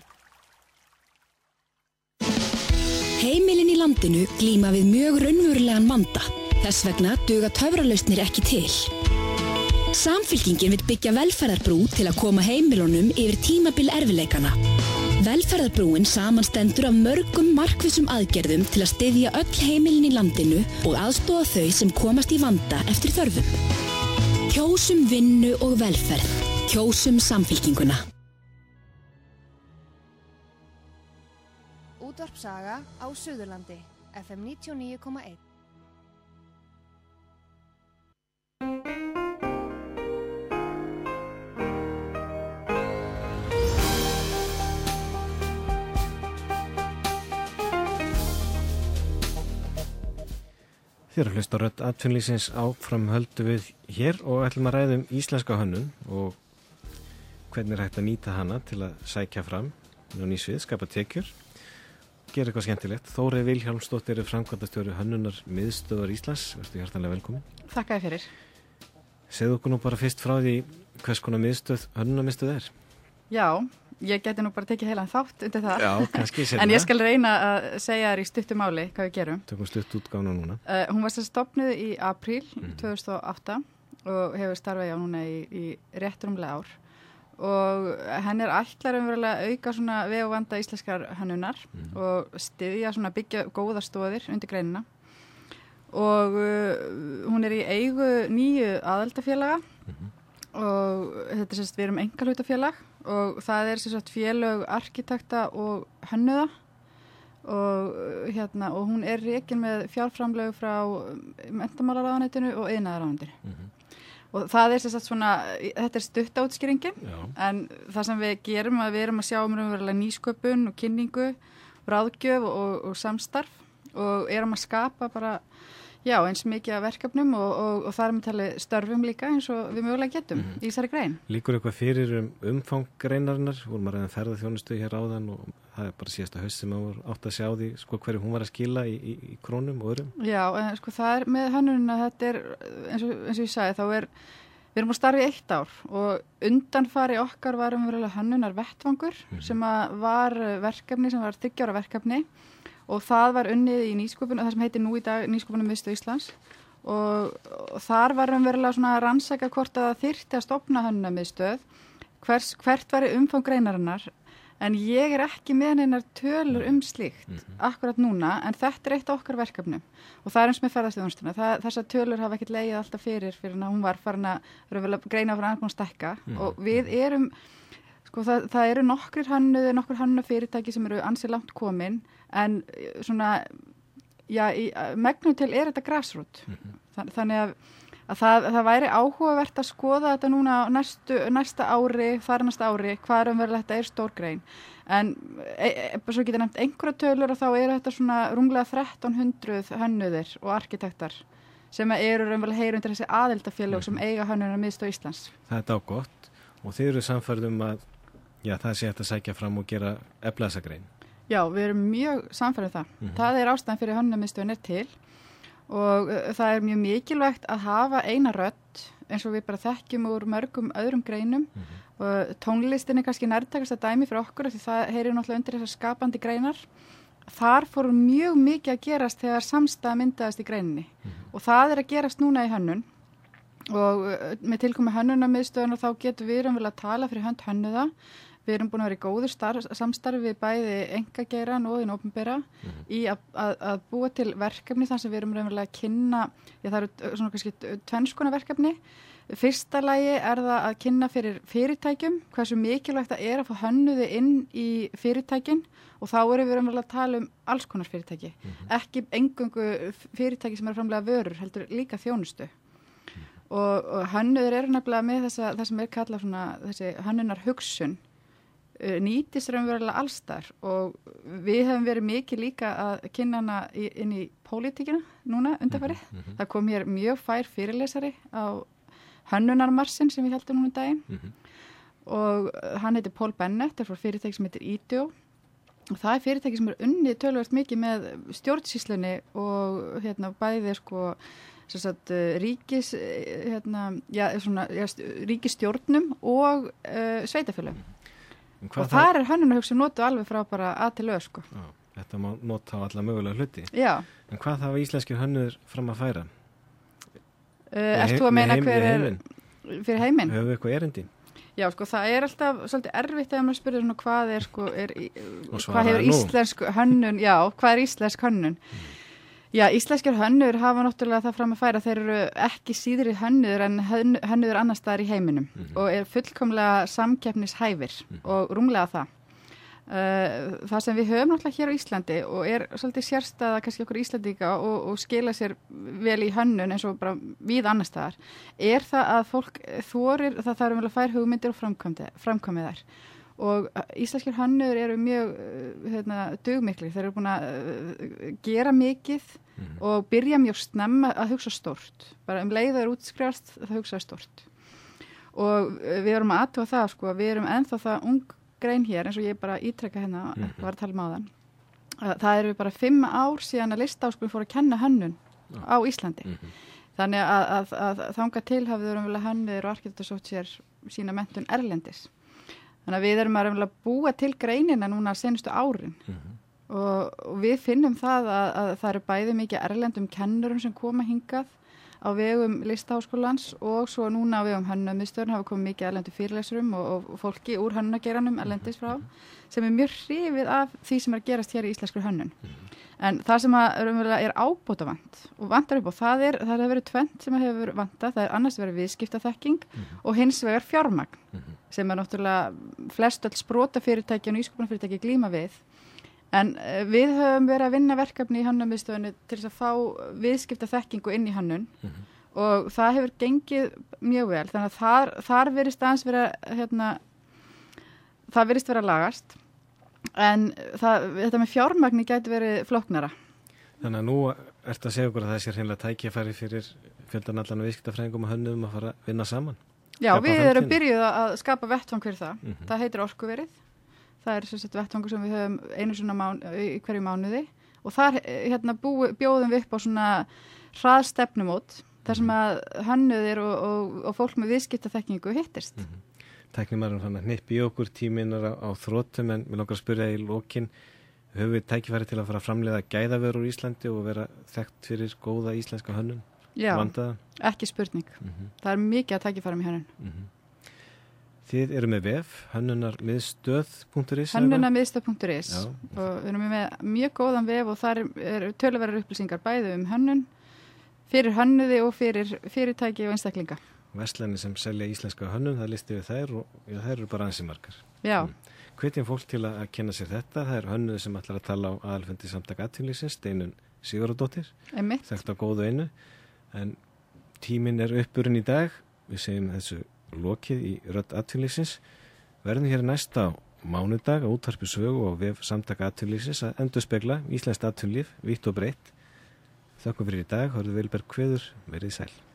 Heimilin í landinu glíma við mjög raunverulegan vanda. Þess vegna duga töfralausnir ekki til. Samfylkingin vill byggja velferðarbrú til að koma heimilunum yfir tímabil erfiðleikana. Velferðarbrúin samanstendur af mörgum markvissum aðgerðum til að styðja öll heimilin í landinu og aðstoða þau sem komast í vanda eftir þörfum. Kjósum vinnu og velferð. Kjósum Samfylkinguna. Útvarpsaga á Suðurlandi, F M níutíu og níu komma eitt. Þér að hlusta rödd atvinnulífsins áfram höldu við hér og ætlum að ræða um íslenska hönnun og hvernig er hægt að nýta hana til að sækja fram á ný svið, skapa tekjur, gera eitthvað skemmtilegt. Þórey Vilhjálmsdóttir er framkvæmdastjóri Hönnunar miðstöðvar Íslands. Vertu hjartanlega velkomin. Þakka þér fyrir. Segðu okkur nú bara fyrst frá því hvers konar miðstöð Hönnunarmiðstöð er. Já, ég geti nú bara tekið heilan þátt undir það. Já, kannski sérna. En ég skal reyna að segja þér í stuttu máli hvað við gerum. Tökum stutt útgáfuna núna. Uh, hún var sér stofnuð í apríl Mhm. tvö þúsund og átta og hefur starfað já núna í, í rétt rúmlega ár. Og henn er ætlar umverulega að auka svona veg og vanda íslenskar hönnunar Mhm. og styðja svona byggja góða stoðir undir greinina. Og uh, hún er í eigu nýju aðaldafélaga og þetta er sérst við erum einkahlutafélag og það er sérst félög arkitekta og hönnuða og uh, hérna og hún er rekin með fjárframlög frá menntamálaráðuneytinu og iðnaðarráðuneytinu. Og það er sérst svona, þetta er stuttaútskýringin, en það sem við gerum að við erum að sjá um raunverulega nýsköpun og kynningu, ráðgjöf og, og samstarf og erum að skapa bara, já, eins mikið af verkefnum og, og, og það er með tali störfum líka eins og við mögulega getum Mhm. í þessari grein. Líkur eitthvað fyrir um umfang greinarinnar, vorum að ræða ferðarþjónustu hér áðan og það er bara síðasta haust sem að átt að sjá því sko hverju hún var að skila í, í, í krónum og örum. Já, en sko það er með hönnunina, þetta er, eins og, eins og ég sagði, þá er, við erum að starfa í eitt ár og undanfari okkar var umverulega hönnunar vettvangur sem að var verkefni, sem var þriggja ára verkefni og það var unnið í nýsköpun og það sem heitir nú í dag Nýsköpunum miðstöð Íslands og, og þar var umverulega svona að rannsaka hvort að það þyrfti að stofna hönnunarmiðstöð, hvers, hvert var umfang greinarinnar. En ég er ekki með neinar tölur um slíkt akkurat núna, en þetta er eitt af okkar verkefnum og það er eins með ferðarþjónustuna. Þessar tölur hafa ekkert legið alltaf fyrir fyrir að hún var farin að greina frá annað stækka Mhm. og við erum, sko það, það eru nokkrir hönnuði, nokkur hönnunafyrirtæki sem eru ansi langt komin, en svona, já, í, megnum til er þetta grassroot. Þann, þannig að að það, það væri áhugavert að skoða þetta núna næstu, næsta ári, þar næsta ári, hvað er umverulega þetta er stór grein. En e, e, svo getur nefnt einhverja tölur og þá eru þetta svona rúmlega þrettán hundruð hönnuðir og arkitektar sem eru umverulega heyr undir þessi aðildafélög sem eiga hönnunar miðstöð Íslands. Það er þá gott og þið eru samfærð um að já, það sé hægt að sækja fram og gera efla þessa grein. Já, við erum mjög samfærð um það. Mhm. Það er ástæðan fyrir hönnunar miðstöðin er til. Og uh, það er mjög mikilvægt að hafa eina rödd eins og við bara þekkjum úr mörgum öðrum greinum og tónlistin er kannski nærtækast að dæmi fyrir okkur því það heyrir náttúrulega undir þessar skapandi greinar. Þar fór mjög mikið að gerast þegar samstæða myndaðist í greininni og það er að gerast núna í hönnun og uh, með tilkomi hönnunarmiðstöðuna þá getum við raunverulega að tala fyrir hönd hönnuða. Við erum búin að vera í góðu starf, samstarfi við bæði einkageirann og hinn opinbera mm-hmm. í að, að, að búa til verkefni þar sem við erum raunverulega að kynna, já það eru svona kannski tvennskona verkefni. Fyrsta lagi er það að kynna fyrir fyrirtækjum hversu mikilvægt það er að fá hönnuði inn í fyrirtækin og þá erum við raunverulega að tala um alls konar fyrirtæki. Mm-hmm. Ekki eingöngu fyrirtæki sem er framlega vörur, heldur líka þjónustu. Mm-hmm. Og, og hönnuður eru nefnilega með þessa, það sem er kallað svona þessi hönnunar hugsun. Nýtist raunverulega allstar og við hefum verið mikið líka að kynna hana í, inn í pólitíkina núna undanfarið. Mm-hmm. Það kom hér mjög fær fyrirlesari á hönnunarmarsinn sem við heldum núna daginn mm-hmm. og hann heitir Paul Bennett, er frá fyrirtæki sem heitir Ideo og það er fyrirtæki sem er unnið töluvert mikið með stjórnsýslunni og hérna bæði sko Sagt, ríkis, hérna, já, svona, já, ríkisstjórnum og uh, sveitafélögum. Og þar er hönnunarhugsun notuð alveg frá bara að til öð, sko. Já, þetta má nota á alla mögulega hluti. Já. En hvað það var íslenskir hönnuður fram að færa? Uh, Erst þú að meina heim, hver er fyrir heiminn? Höfum við eitthvað erindi? Já, sko, það er alltaf svolítið erfitt ef maður spyrir svona hvað er, sko, er, hvað hefur íslensk hönnun, já, hvað er íslensk hönnun? Mm. Já, íslenskir hönnuður hafa náttúrulega það fram að færa, þeir eru ekki síðri hönnuður en hönnuður annars staðar í heiminum mm-hmm. og er fullkomlega samkeppnishæfir mm-hmm. og rúmlega það. Uh, það sem við höfum náttúrulega hér á Íslandi og er svolítið sérstæða kannski okkur Íslandíka og, og skila sér vel í hönnun eins og bara við annars staðar, er það að fólk þorir, það þarf um að færa hugmyndir og framkvæmið þær. Og íslenskir hönnuður eru mjög hérna, dugmiklir, þeir eru búin að uh, gera mikið mm. og byrja mjög snemma að hugsa stórt, bara um leið þeir útskrifast það hugsa stórt og uh, við erum að aðtúa það sko, við erum ennþá það ung grein hér eins og ég bara ítrekka hérna mm. var að tala um á þann uh, það eru bara fimm ár síðan að Listaháskólinn fór að kenna hönnun mm. á Íslandi mm-hmm. þannig að, að, að, að þangað til hafið við erum hönnuður og arkitektur sótt sér sína menntun erlendis. Þannig að við erum að búa til greinina núna senustu árin mm-hmm. og, og við finnum það að, að það eru bæði mikið erlendum kennurum sem koma hingað á vegum Listaháskólans og svo núna á vegum hönnumiðstöðun hafa komið mikið erlendum fyrirlesurum og, og fólki úr hönnunageiranum erlendis frá sem er mjög hrifið af því sem er að gerast hér í íslenskri hönnun. Mm-hmm. En það sem að, er ábótavant og vantar upp og það er, það hefur verið tvennt sem hefur vantað, það er annars verið viðskiptaþekking mm-hmm. og hins vegar fjármagn mm-hmm. sem er náttúrulega flest öll sprotafyrirtæki og nýsköpunarfyrirtæki glíma við. En við höfum verið að vinna verkefni í hönnumiðstöðunni til þess að fá viðskiptaþekkingu inn í hönnun mm-hmm. og það hefur gengið mjög vel. Þannig að þar, þar verist aðeins vera, hérna, það verist vera lagast. En það, þetta með fjármagni gæti verið flóknara. Þannig að nú ertu að segja okkur að það sé hreinlega tækifæri fyrir fjöldanallan og viðskiptafræðingum og hönnuðum að fara að vinna saman. Já, skapa við erum byrjuð að skapa vettvang fyrir það. Mm-hmm. Það heitir orkuverið. Það er sem sagt vettvangur sem við höfum einu svona mánu, í hverju mánuði og þar hérna, bú, bjóðum við upp á svona hraðstefnumót þar sem að hönnuðir og, og, og fólk með viðskiptaþekkingu hittist. Mm-hmm. Tæknimaðurinn fann að hnippi í okkur tíminar á, á þróttum en við langar að spyrja í lokin höfum við tækifæri til að fara að framleiða gæðavörur úr Íslandi og vera þekkt fyrir góða íslenska hönnun? Já, vandaða? Ekki spurning. Mm-hmm. Það er mikið að tækifæra með hönnun. Mm-hmm. Þið eru með vef, hönnunarmiðstöð punktur is hönnunarmiðstöð punktur is og við erum með mjög góðan vef og þar eru töluverðar upplýsingar bæði um hönnun, fyrir hönnuði og fyrir fyrirtæki og einstaklinga. Verslanir sem selja íslenska hönnun, það listi við þær og já, þær eru bara ansi margar. Já. Mm. Hvetjum fólk til að kenna sér þetta, það er hönnuði sem ætlar að tala á aðalfundi Samtaka atvinnulífsins, Steinunn Sigurðardóttir, þekkt á góðu einu, en tíminn er uppurinn í dag, við segjum þessu lokið í rödd atvinnulífsins, verðum hér næsta á mánudag á útvarpi Sögu og vef Samtaka atvinnulífsins að endurspegla íslenskt atvinnulíf, vítt og breitt. Þakka fyrir í dag, Hörður Vilberg kveður, verið sæl.